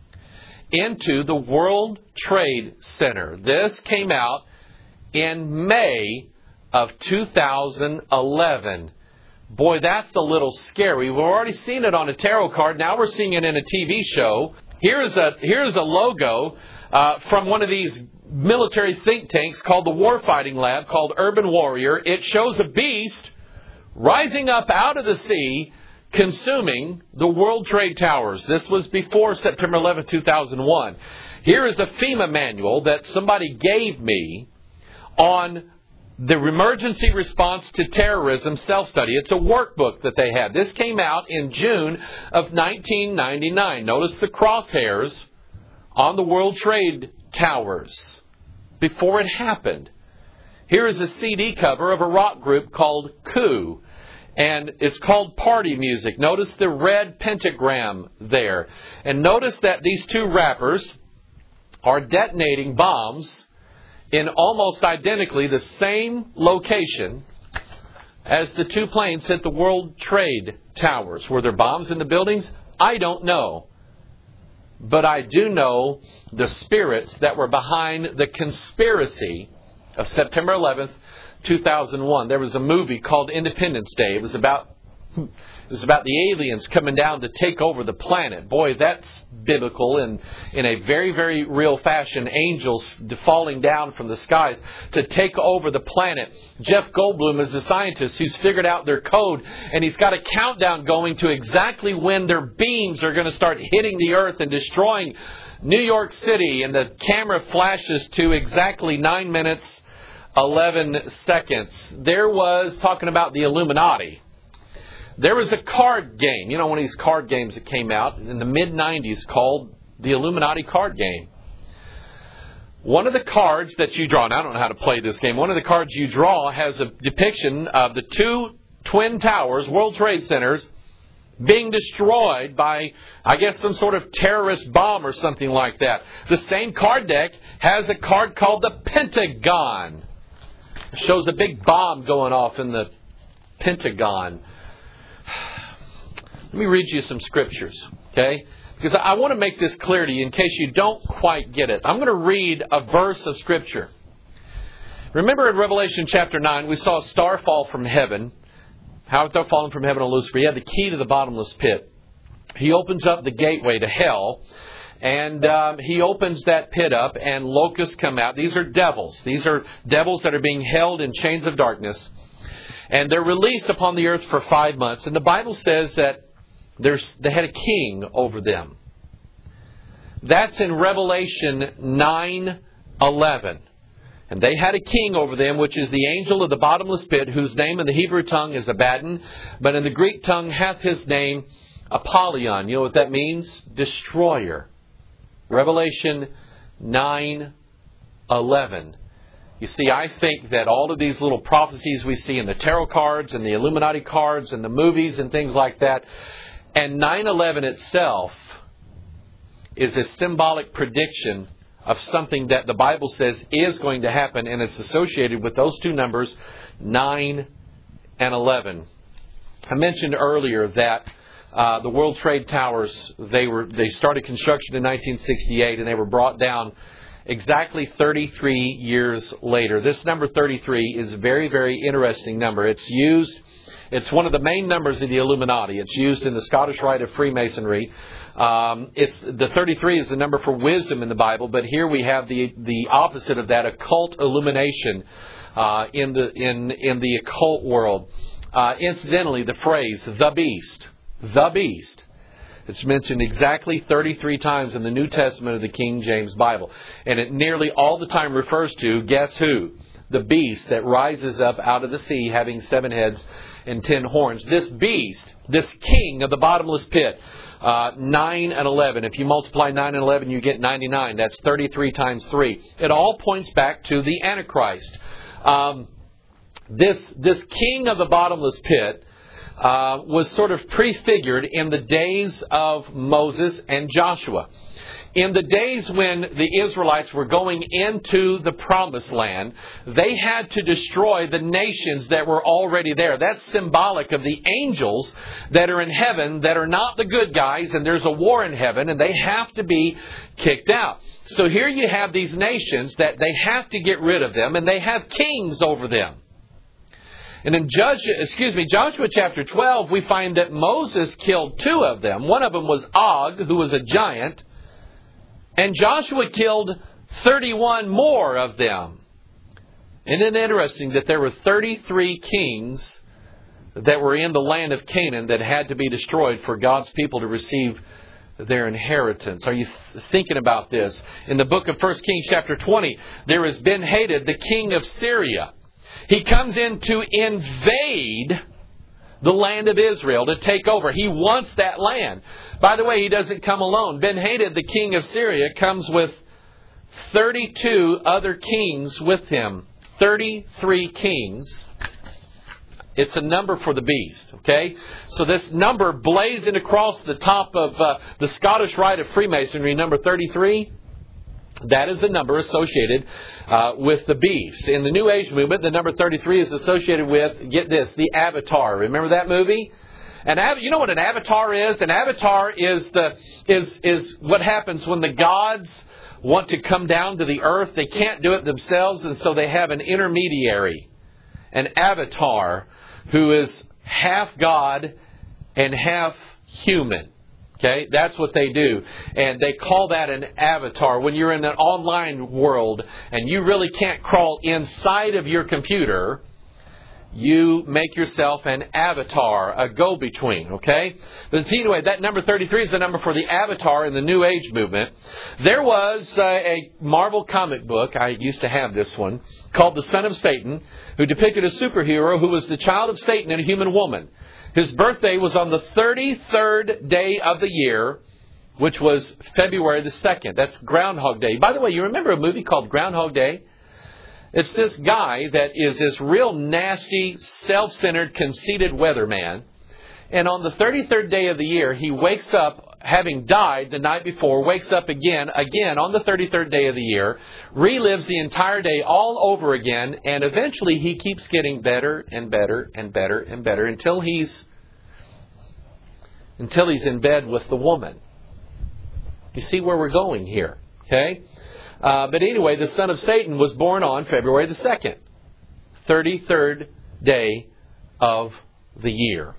Speaker 1: into the World Trade Center. This came out in May of two thousand eleven. Boy, that's a little scary. We've already seen it on a tarot card. Now we're seeing it in a T V show. Here's a here's a logo uh, from one of these military think tanks called the Warfighting Lab, called Urban Warrior. It shows a beast rising up out of the sea, consuming the World Trade Towers. This was before September eleventh, two thousand one. Here is a FEMA manual that somebody gave me on the emergency response to terrorism self-study. It's a workbook that they had. This came out in June of nineteen ninety-nine. Notice the crosshairs on the World Trade Towers before it happened. Here is a C D cover of a rock group called Coup. And it's called Party Music. Notice the red pentagram there. And notice that these two rappers are detonating bombs in almost identically the same location as the two planes hit the World Trade Towers. Were there bombs in the buildings? I don't know. But I do know the spirits that were behind the conspiracy of September eleventh, two thousand one. There was a movie called Independence Day. It was about was about the aliens coming down to take over the planet. Boy, that's biblical and in a very, very real fashion. Angels falling down from the skies to take over the planet. Jeff Goldblum is a scientist who's figured out their code, and he's got a countdown going to exactly when their beams are going to start hitting the earth and destroying New York City. And the camera flashes to exactly nine minutes, eleven seconds. There was, talking about the Illuminati, there was a card game, you know, one of these card games that came out in the mid nineties called the Illuminati card game. One of the cards that you draw, and I don't know how to play this game, one of the cards you draw has a depiction of the two twin towers, World Trade Centers, being destroyed by, I guess, some sort of terrorist bomb or something like that. The same card deck has a card called the Pentagon. It shows a big bomb going off in the Pentagon. Let me read you some scriptures, okay? Because I want to make this clear to you in case you don't quite get it. I'm going to read a verse of Scripture. Remember in Revelation chapter nine, we saw a star fall from heaven. How it fallen from heaven on Lucifer. He had the key to the bottomless pit. He opens up the gateway to hell. And um, he opens that pit up and locusts come out. These are devils. These are devils that are being held in chains of darkness. And they're released upon the earth for five months. And the Bible says that there's, they had a king over them. That's in Revelation nine eleven. And they had a king over them, which is the angel of the bottomless pit, whose name in the Hebrew tongue is Abaddon, but in the Greek tongue hath his name Apollyon. You know what that means? Destroyer. Revelation nine eleven. You see, I think that all of these little prophecies we see in the tarot cards and the Illuminati cards and the movies and things like that, and nine eleven itself is a symbolic prediction of something that the Bible says is going to happen, and it's associated with those two numbers, nine and eleven. I mentioned earlier that uh, the World Trade Towers, they were they started construction in nineteen sixty-eight, and they were brought down exactly thirty-three years later. This number thirty-three is a very, very interesting number. It's used, it's one of the main numbers of the Illuminati. It's used in the Scottish Rite of Freemasonry. Um, it's the thirty-three is the number for wisdom in the Bible, but here we have the the opposite of that, occult illumination uh, in the in in the occult world. Uh, incidentally, the phrase "the beast," the beast, it's mentioned exactly thirty-three times in the New Testament of the King James Bible, and it nearly all the time refers to, guess who? The beast that rises up out of the sea, having seven heads and ten horns. This beast, this king of the bottomless pit. Uh, nine and eleven. If you multiply nine and eleven, you get ninety-nine. That's thirty-three times three. It all points back to the Antichrist. Um, this this king of the bottomless pit uh, was sort of prefigured in the days of Moses and Joshua. In the days when the Israelites were going into the Promised Land, they had to destroy the nations that were already there. That's symbolic of the angels that are in heaven that are not the good guys, and there's a war in heaven, and they have to be kicked out. So here you have these nations that they have to get rid of them, and they have kings over them. And in Judge, excuse me, Joshua chapter twelve, we find that Moses killed two of them. One of them was Og, who was a giant. And Joshua killed thirty-one more of them. Isn't it interesting that there were thirty-three kings that were in the land of Canaan that had to be destroyed for God's people to receive their inheritance? Are you th- thinking about this? In the book of First Kings chapter twenty, there is Ben-Hadad, the king of Syria. He comes in to invade the land of Israel, to take over. He wants that land. By the way, he doesn't come alone. Ben-Hadad, the king of Syria, comes with thirty-two other kings with him. thirty-three kings. It's a number for the beast, okay? So this number blazing across the top of uh, the Scottish Rite of Freemasonry, number thirty-three, that is a number associated uh, with the beast. In the New Age movement, the number thirty-three is associated with, get this, the Avatar. Remember that movie? And av- you know what an avatar is? An avatar is the is is what happens when the gods want to come down to the earth. They can't do it themselves, and so they have an intermediary, an avatar, who is half God and half human. Okay, that's what they do. And they call that an avatar. When you're in an online world and you really can't crawl inside of your computer, you make yourself an avatar, a go-between, okay? But anyway, that number thirty-three is the number for the avatar in the New Age movement. There was uh, a Marvel comic book, I used to have this one, called The Son of Satan, who depicted a superhero who was the child of Satan and a human woman. His birthday was on the thirty-third day of the year, which was February the second. That's Groundhog Day. By the way, you remember a movie called Groundhog Day? It's this guy that is this real nasty, self-centered, conceited weatherman. And on the thirty-third day of the year, he wakes up, having died the night before, wakes up again, again on the thirty-third day of the year, relives the entire day all over again, and eventually he keeps getting better and better and better and better until he's until he's in bed with the woman. You see where we're going here, okay? Uh, but anyway, the son of Satan was born on February the second, thirty-third day of the year.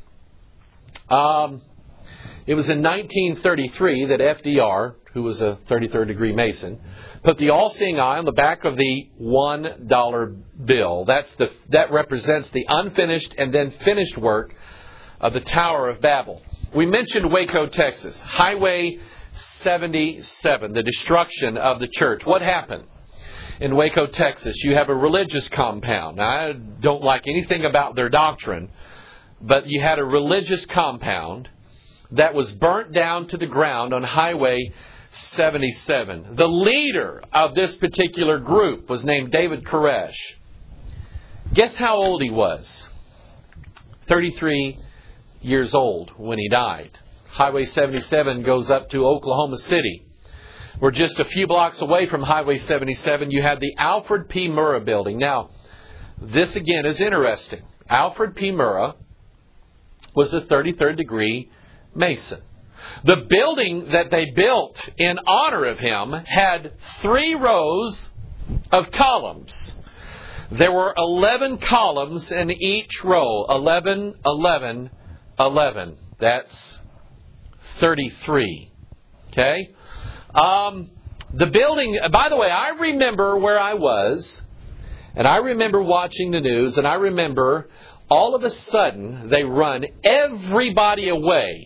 Speaker 1: Um, it was in nineteen thirty-three that F D R, who was a thirty-third degree Mason, put the all-seeing eye on the back of the one dollar bill. That's the that represents the unfinished and then finished work of the Tower of Babel. We mentioned Waco, Texas, Highway seventy-seven, the destruction of the church. What happened in Waco, Texas? You have a religious compound. Now, I don't like anything about their doctrine, but you had a religious compound that was burnt down to the ground on Highway seventy-seven. The leader of this particular group was named David Koresh. Guess how old he was? thirty-three years old when he died. Highway seventy-seven goes up to Oklahoma City. We're just a few blocks away from Highway seventy-seven. You have the Alfred P. Murrah building. Now, this again is interesting. Alfred P. Murrah was a thirty-third degree Mason. The building that they built in honor of him had three rows of columns. There were eleven columns in each row. eleven, eleven, eleven. That's thirty-three. Okay? Um, the building, by the way, I remember where I was, and I remember watching the news, and I remember all of a sudden they run everybody away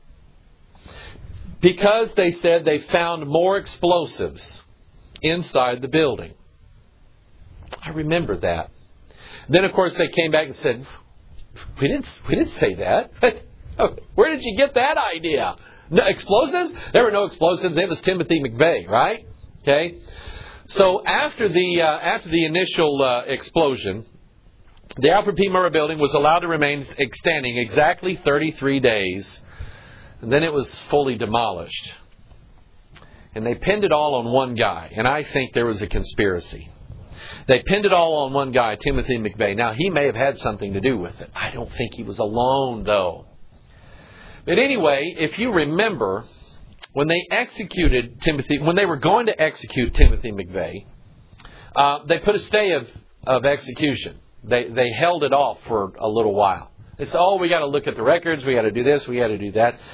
Speaker 1: because they said they found more explosives inside the building. I remember that. Then, of course, they came back and said, we didn't, we didn't say that. Where did you get that idea? No explosives? There were no explosives. It was Timothy McVeigh, right? Okay. So after the uh, after the initial uh, explosion, the Alfred P. Murrah building was allowed to remain standing exactly thirty-three days, and then it was fully demolished. And they pinned it all on one guy, and I think there was a conspiracy. They pinned it all on one guy, Timothy McVeigh. Now, he may have had something to do with it. I don't think he was alone, though. But anyway, if you remember, when they executed Timothy, when they were going to execute Timothy McVeigh, uh, they put a stay of, of execution. They they held it off for a little while. They said, oh, we got to look at the records, we got to do this, we got to do that.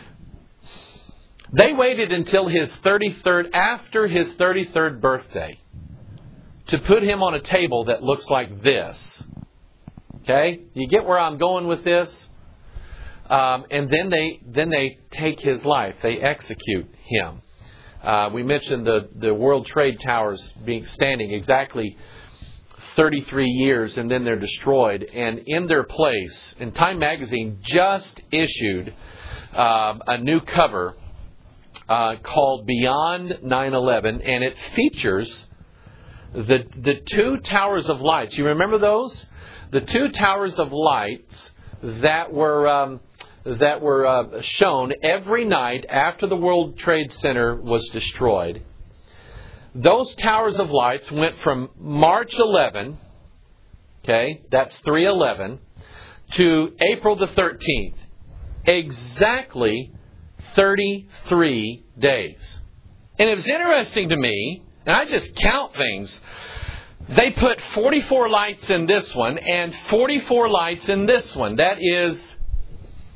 Speaker 1: They waited until his thirty-third, after his thirty-third birthday, to put him on a table that looks like this. Okay? You get where I'm going with this? Um, and then they then they take his life. They execute him. Uh, we mentioned the, the World Trade Towers being standing exactly thirty-three years, and then they're destroyed. And in their place, and Time Magazine just issued um, a new cover uh, called Beyond nine eleven, and it features the the two towers of lights. You remember those? The two towers of lights that were um, that were uh, shown every night after the World Trade Center was destroyed. Those towers of lights went from March eleventh, okay, that's three eleven, to April the thirteenth. Exactly thirty-three days. And it was interesting to me, and I just count things. They put forty-four lights in this one and forty-four lights in this one. That is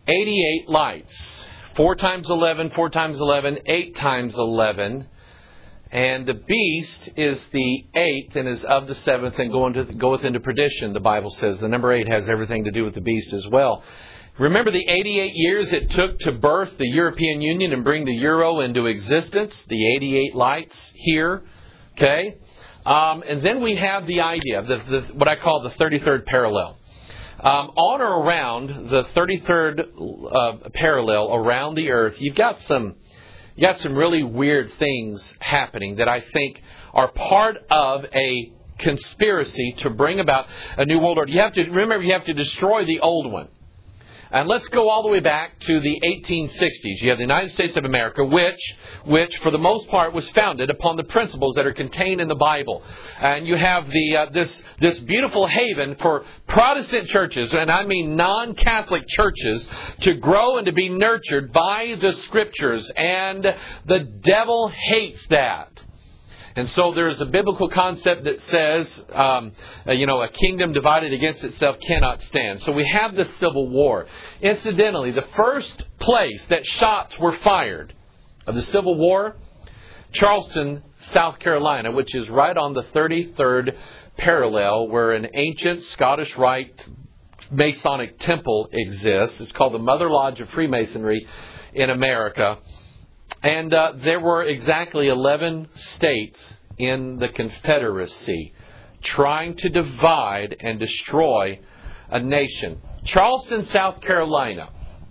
Speaker 1: eighty-eight lights. Four times eleven, four times eleven, eight times eleven. And the beast is the eighth and is of the seventh and going to, goeth into perdition, the Bible says. The number eight has everything to do with the beast as well. Remember the eighty-eight years it took to birth the European Union and bring the euro into existence? The eighty-eight lights here. Okay? Um, and then we have the idea, the, the, what I call the thirty-third parallel. Um, on or around the thirty-third uh, parallel around the earth, you've got some you got some really weird things happening that I think are part of a conspiracy to bring about a new world order. You have to remember, you have to destroy the old one. And let's go all the way back to the eighteen sixties. You have the United States of America, which, which for the most part was founded upon the principles that are contained in the Bible. And you have the uh, this this beautiful haven for Protestant churches, and I mean non-Catholic churches, to grow and to be nurtured by the Scriptures. And the devil hates that. And so there's a biblical concept that says, um, uh, you know, a kingdom divided against itself cannot stand. So we have the Civil War. Incidentally, the first place that shots were fired of the Civil War, Charleston, South Carolina, which is right on the thirty-third parallel where an ancient Scottish Rite Masonic temple exists. It's called the Mother Lodge of Freemasonry in America. And uh, there were exactly eleven states in the Confederacy trying to divide and destroy a nation. Charleston, South Carolina.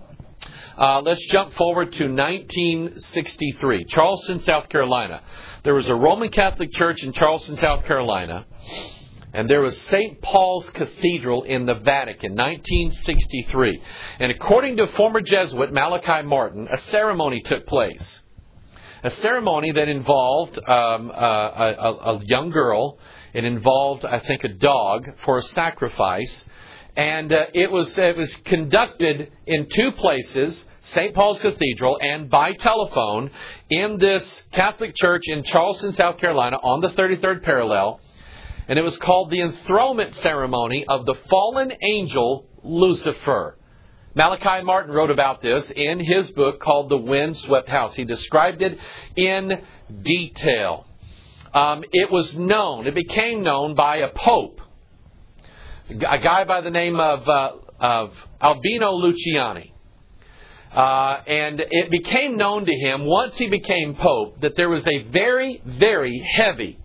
Speaker 1: Uh, let's jump forward to nineteen sixty-three. Charleston, South Carolina. There was a Roman Catholic church in Charleston, South Carolina. And there was Saint Paul's Cathedral in the Vatican, nineteen sixty-three. And according to former Jesuit Malachi Martin, a ceremony took place. A ceremony that involved um, uh, a, a young girl. It involved, I think, a dog for a sacrifice. And uh, it was it was conducted in two places, Saint Paul's Cathedral and by telephone, in this Catholic church in Charleston, South Carolina, on the thirty-third parallel. And it was called the enthronement ceremony of the fallen angel Lucifer. Malachi Martin wrote about this in his book called The Windswept House. He described it in detail. Um, it was known, it became known by a pope, a guy by the name of, uh, of Albino Luciani. Uh, and it became known to him, once he became pope, that there was a very, very heavy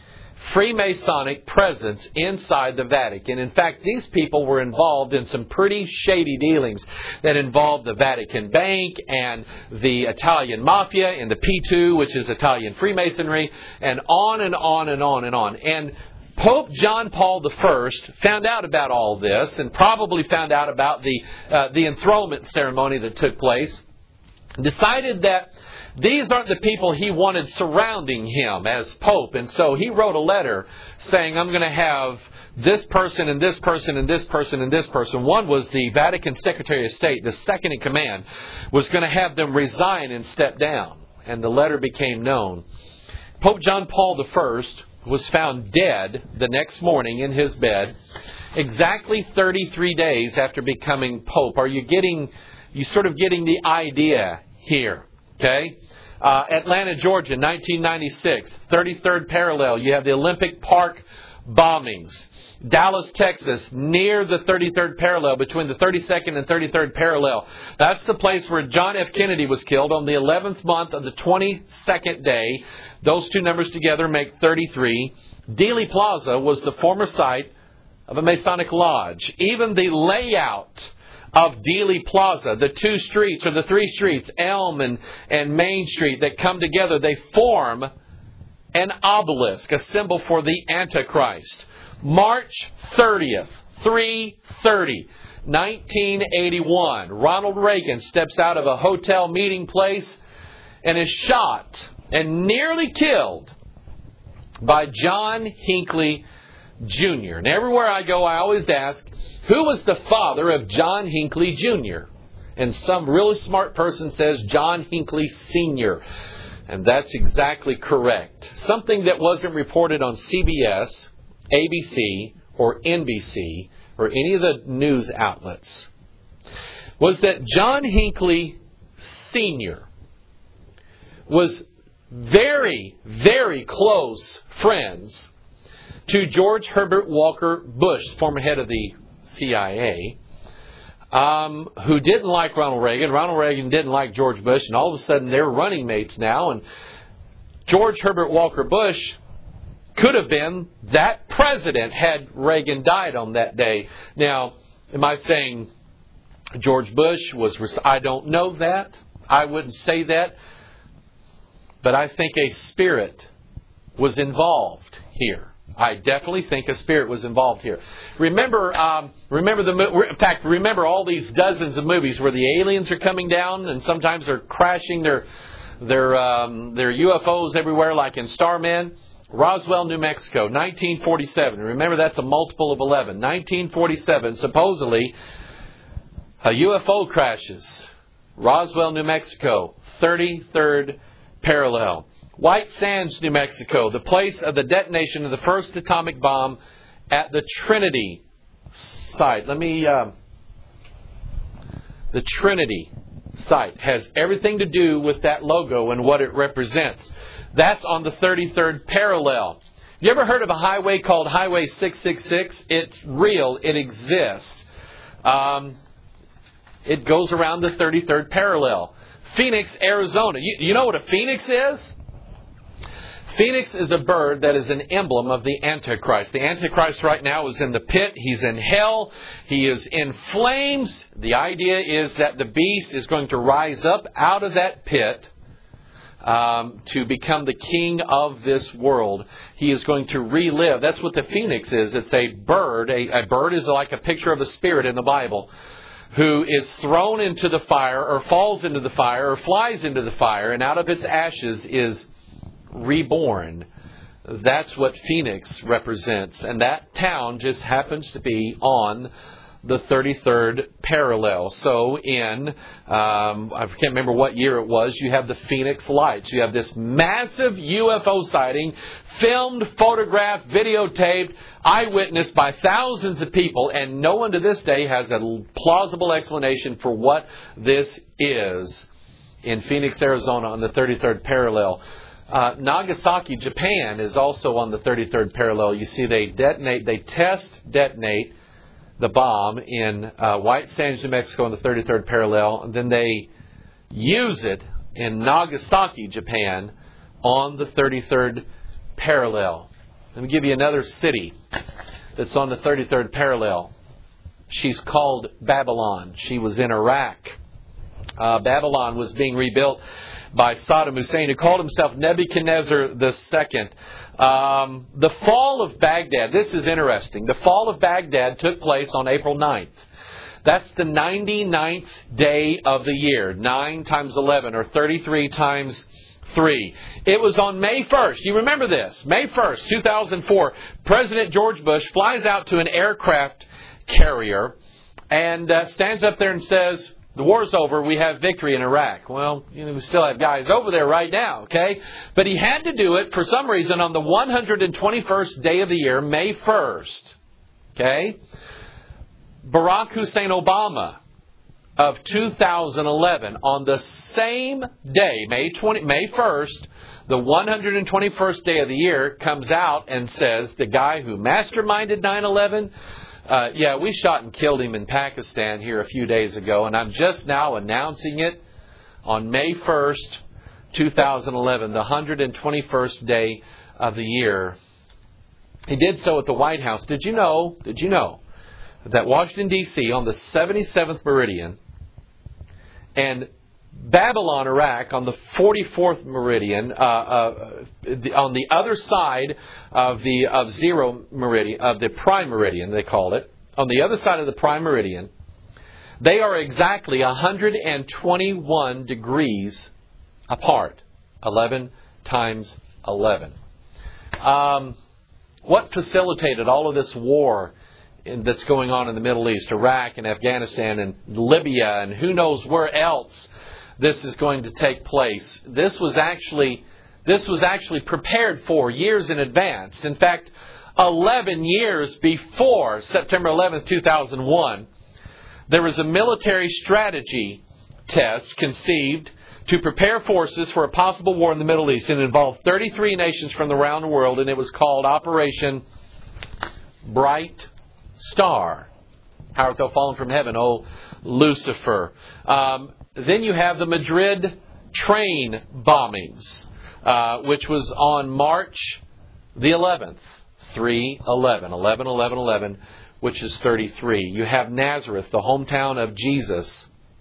Speaker 1: Freemasonic presence inside the Vatican. In fact, these people were involved in some pretty shady dealings that involved the Vatican Bank and the Italian Mafia and the P two, which is Italian Freemasonry, and on and on and on and on. And Pope John Paul the First found out about all this and probably found out about the uh, the enthronement ceremony that took place. Decided that these aren't the people he wanted surrounding him as Pope. And so he wrote a letter saying, I'm going to have this person and this person and this person and this person. One was the Vatican Secretary of State, the second in command, was going to have them resign and step down. And the letter became known. Pope John Paul the First was found dead the next morning in his bed, exactly thirty-three days after becoming Pope. Are you getting, you sort of getting the idea here? Okay? Uh, Atlanta, Georgia, nineteen ninety-six, thirty-third parallel. You have the Olympic Park bombings. Dallas, Texas, near the thirty-third parallel, between the thirty-second and thirty-third parallel. That's the place where John F. Kennedy was killed on the eleventh month of the twenty-second day. Those two numbers together make thirty-three. Dealey Plaza was the former site of a Masonic lodge. Even the layout of Dealey Plaza, the two streets or the three streets, Elm and, and Main Street, that come together, they form an obelisk, a symbol for the Antichrist. March thirtieth, three thirty, nineteen eighty-one, Ronald Reagan steps out of a hotel meeting place and is shot and nearly killed by John Hinckley Junior And everywhere I go, I always ask, who was the father of John Hinckley Junior? And some really smart person says John Hinckley Senior And that's exactly correct. Something that wasn't reported on C B S, A B C, or N B C, or any of the news outlets. was that John Hinckley Senior was very, very close friends to George Herbert Walker Bush, former head of the C I A, um, who didn't like Ronald Reagan. Ronald Reagan didn't like George Bush, and all of a sudden they're running mates now. And George Herbert Walker Bush could have been that president had Reagan died on that day. Now, am I saying George Bush was... I don't know that. I wouldn't say that. But I think a spirit was involved here. I definitely think a spirit was involved here. Remember, um, remember the. In fact, remember all these dozens of movies where the aliens are coming down, and sometimes they're crashing their their um, their U F Os everywhere, like in Starman. Roswell, New Mexico, nineteen forty-seven. Remember, that's a multiple of eleven. nineteen forty-seven. Supposedly, a U F O crashes. Roswell, New Mexico, thirty-third parallel. White Sands, New Mexico, the place of the detonation of the first atomic bomb at the Trinity site. Let me... Uh, the Trinity site has everything to do with that logo and what it represents. That's on the thirty-third parallel. You ever heard of a highway called Highway six six six? It's real. It exists. Um, it goes around the thirty-third parallel. Phoenix, Arizona. You, you know what a phoenix is? Phoenix is a bird that is an emblem of the Antichrist. The Antichrist right now is in the pit. He's in hell. He is in flames. The idea is that the beast is going to rise up out of that pit um, to become the king of this world. He is going to relive. That's what the phoenix is. It's a bird. A, a bird is like a picture of a spirit in the Bible, who is thrown into the fire or falls into the fire or flies into the fire, and out of its ashes is reborn. That's what Phoenix represents. And that town just happens to be on the thirty-third parallel. So in, um, I can't remember what year it was, you have the Phoenix Lights. You have this massive U F O sighting, filmed, photographed, videotaped, eyewitnessed by thousands of people, and no one to this day has a plausible explanation for what this is in Phoenix, Arizona on the thirty-third parallel. Uh, Nagasaki, Japan is also on the thirty-third parallel. You see, they detonate, they test detonate the bomb in uh, White Sands, New Mexico on the thirty-third parallel, and then they use it in Nagasaki, Japan on the thirty-third parallel. Let me give you another city that's on the thirty-third parallel. She's called Babylon. She was in Iraq. Uh, Babylon was being rebuilt by Saddam Hussein, who called himself Nebuchadnezzar the Second. Um, the fall of Baghdad, this is interesting. The fall of Baghdad took place on April ninth. That's the ninety-ninth day of the year. nine times eleven, or thirty-three times three. It was on May first. You remember this. May first, two thousand four. President George Bush flies out to an aircraft carrier and uh, stands up there and says, the war's over, we have victory in Iraq. Well, you know, we still have guys over there right now, okay? But he had to do it, for some reason, on the one hundred twenty-first day of the year, May first. Okay? Barack Hussein Obama of two thousand eleven, on the same day, May twentieth, May first, the one hundred twenty-first day of the year, comes out and says, the guy who masterminded nine eleven... Uh, yeah, we shot and killed him in Pakistan here a few days ago, and I'm just now announcing it on May first, two thousand eleven, the one hundred twenty-first day of the year. He did so at the White House. Did you know, did you know that Washington, D C on the seventy-seventh meridian and Babylon, Iraq on the forty-fourth meridian, uh, uh, the, on the other side of the of zero meridian, of the prime meridian, they call it, on the other side of the prime meridian, they are exactly one hundred twenty-one degrees apart. eleven times eleven. Um, what facilitated all of this war in, that's going on in the Middle East, Iraq and Afghanistan and Libya and who knows where else this is going to take place? This was actually this was actually prepared for years in advance. In fact, eleven years before September eleventh, two thousand one, There was a military strategy test conceived to prepare forces for a possible war in the Middle East. It involved thirty-three nations from around the world, and it was called Operation Bright Star. How art thou fallen from heaven, O Lucifer? Um, then you have the Madrid train bombings, uh, which was on March the eleventh, three eleven, eleven, eleven, eleven, which is thirty-three. You have Nazareth, the hometown of Jesus,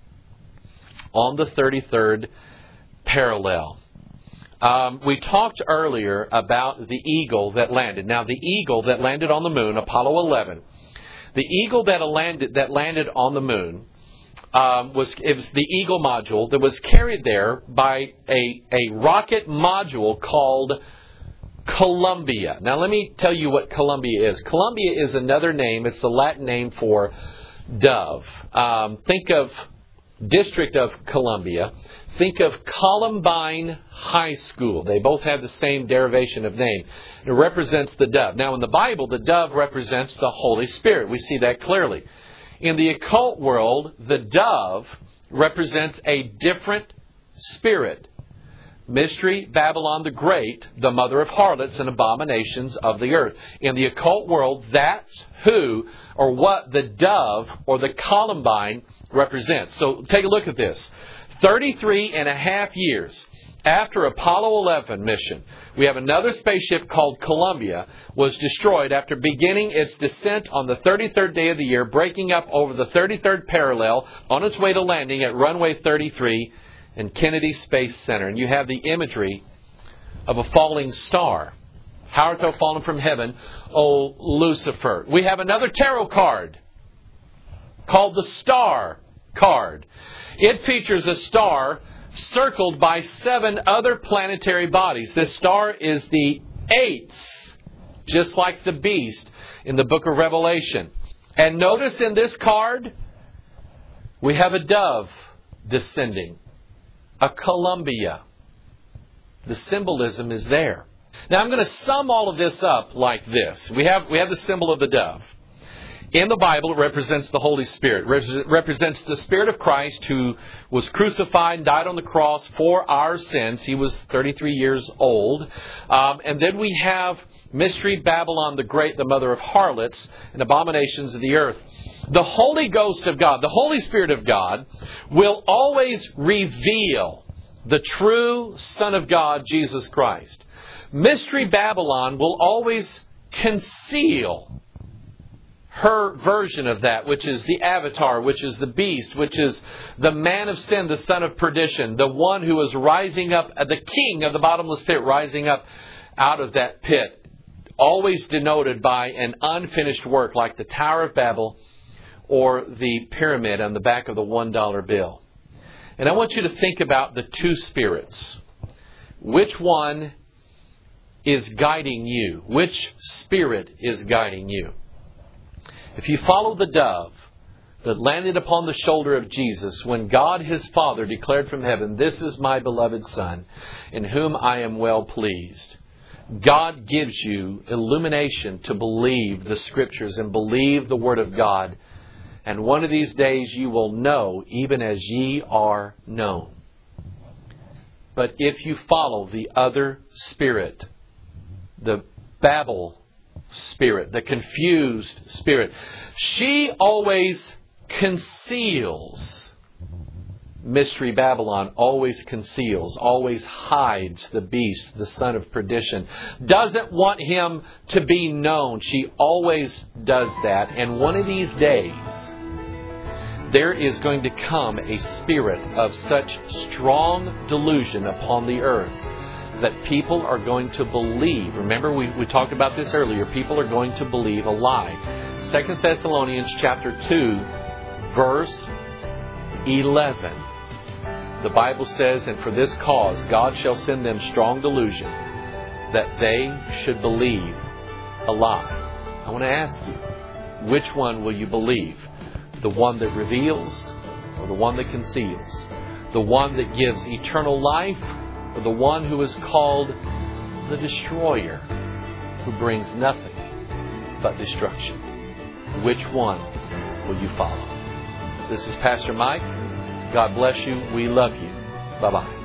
Speaker 1: on the thirty-third parallel. Um, we talked earlier about the eagle that landed. Now, the eagle that landed on the moon, Apollo eleven, the eagle that landed that landed on the moon um, was it was the Eagle module that was carried there by a a rocket module called Columbia. Now, let me tell you what Columbia is. Columbia is another name. It's the Latin name for dove. Um, think of District of Columbia. Think of Columbine High School. They both have the same derivation of name. It represents the dove. Now, in the Bible, the dove represents the Holy Spirit. We see that clearly. In the occult world, the dove represents a different spirit. Mystery Babylon the Great, the mother of harlots and abominations of the earth. In the occult world, that's who or what the dove or the Columbine represents. So take a look at this. thirty-three and a half years after Apollo eleven mission, we have another spaceship called Columbia was destroyed after beginning its descent on the thirty-third day of the year, breaking up over the thirty-third parallel on its way to landing at runway thirty-three in Kennedy Space Center. And you have the imagery of a falling star. How art thou fallen from heaven, O Lucifer? We have another tarot card called the Star card. It features a star circled by seven other planetary bodies. This star is the eighth, just like the beast in the book of Revelation. And notice in this card, we have a dove descending, a Columbia. The symbolism is there. Now I'm going to sum all of this up like this. We have, we have the symbol of the dove. In the Bible, it represents the Holy Spirit. It represents the Spirit of Christ who was crucified and died on the cross for our sins. He was thirty-three years old. Um, and then we have Mystery Babylon the Great, the mother of harlots and abominations of the earth. The Holy Ghost of God, the Holy Spirit of God, will always reveal the true Son of God, Jesus Christ. Mystery Babylon will always conceal her version of that, which is the avatar, which is the beast, which is the man of sin, the son of perdition, the one who is rising up, the king of the bottomless pit, rising up out of that pit, always denoted by an unfinished work like the Tower of Babel or the pyramid on the back of the one dollar bill. And I want you to think about the two spirits. Which one is guiding you? Which spirit is guiding you? If you follow the dove that landed upon the shoulder of Jesus when God his Father declared from heaven, "This is my beloved Son, in whom I am well pleased," God gives you illumination to believe the Scriptures and believe the Word of God. And one of these days you will know, even as ye are known. But if you follow the other spirit, the Babel spirit, the confused spirit, she always conceals. Mystery Babylon always conceals, always hides the beast, the son of perdition. Doesn't want him to be known. She always does that. And one of these days, there is going to come a spirit of such strong delusion upon the earth that people are going to believe. Remember, we, we talked about this earlier. People are going to believe a lie. Second Thessalonians chapter two, verse eleven. The Bible says, "And for this cause God shall send them strong delusion, that they should believe a lie." I want to ask you, which one will you believe? The one that reveals or the one that conceals? The one that gives eternal life or the one who is called the destroyer, who brings nothing but destruction? Which one will you follow? This is Pastor Mike. God bless you. We love you. Bye-bye.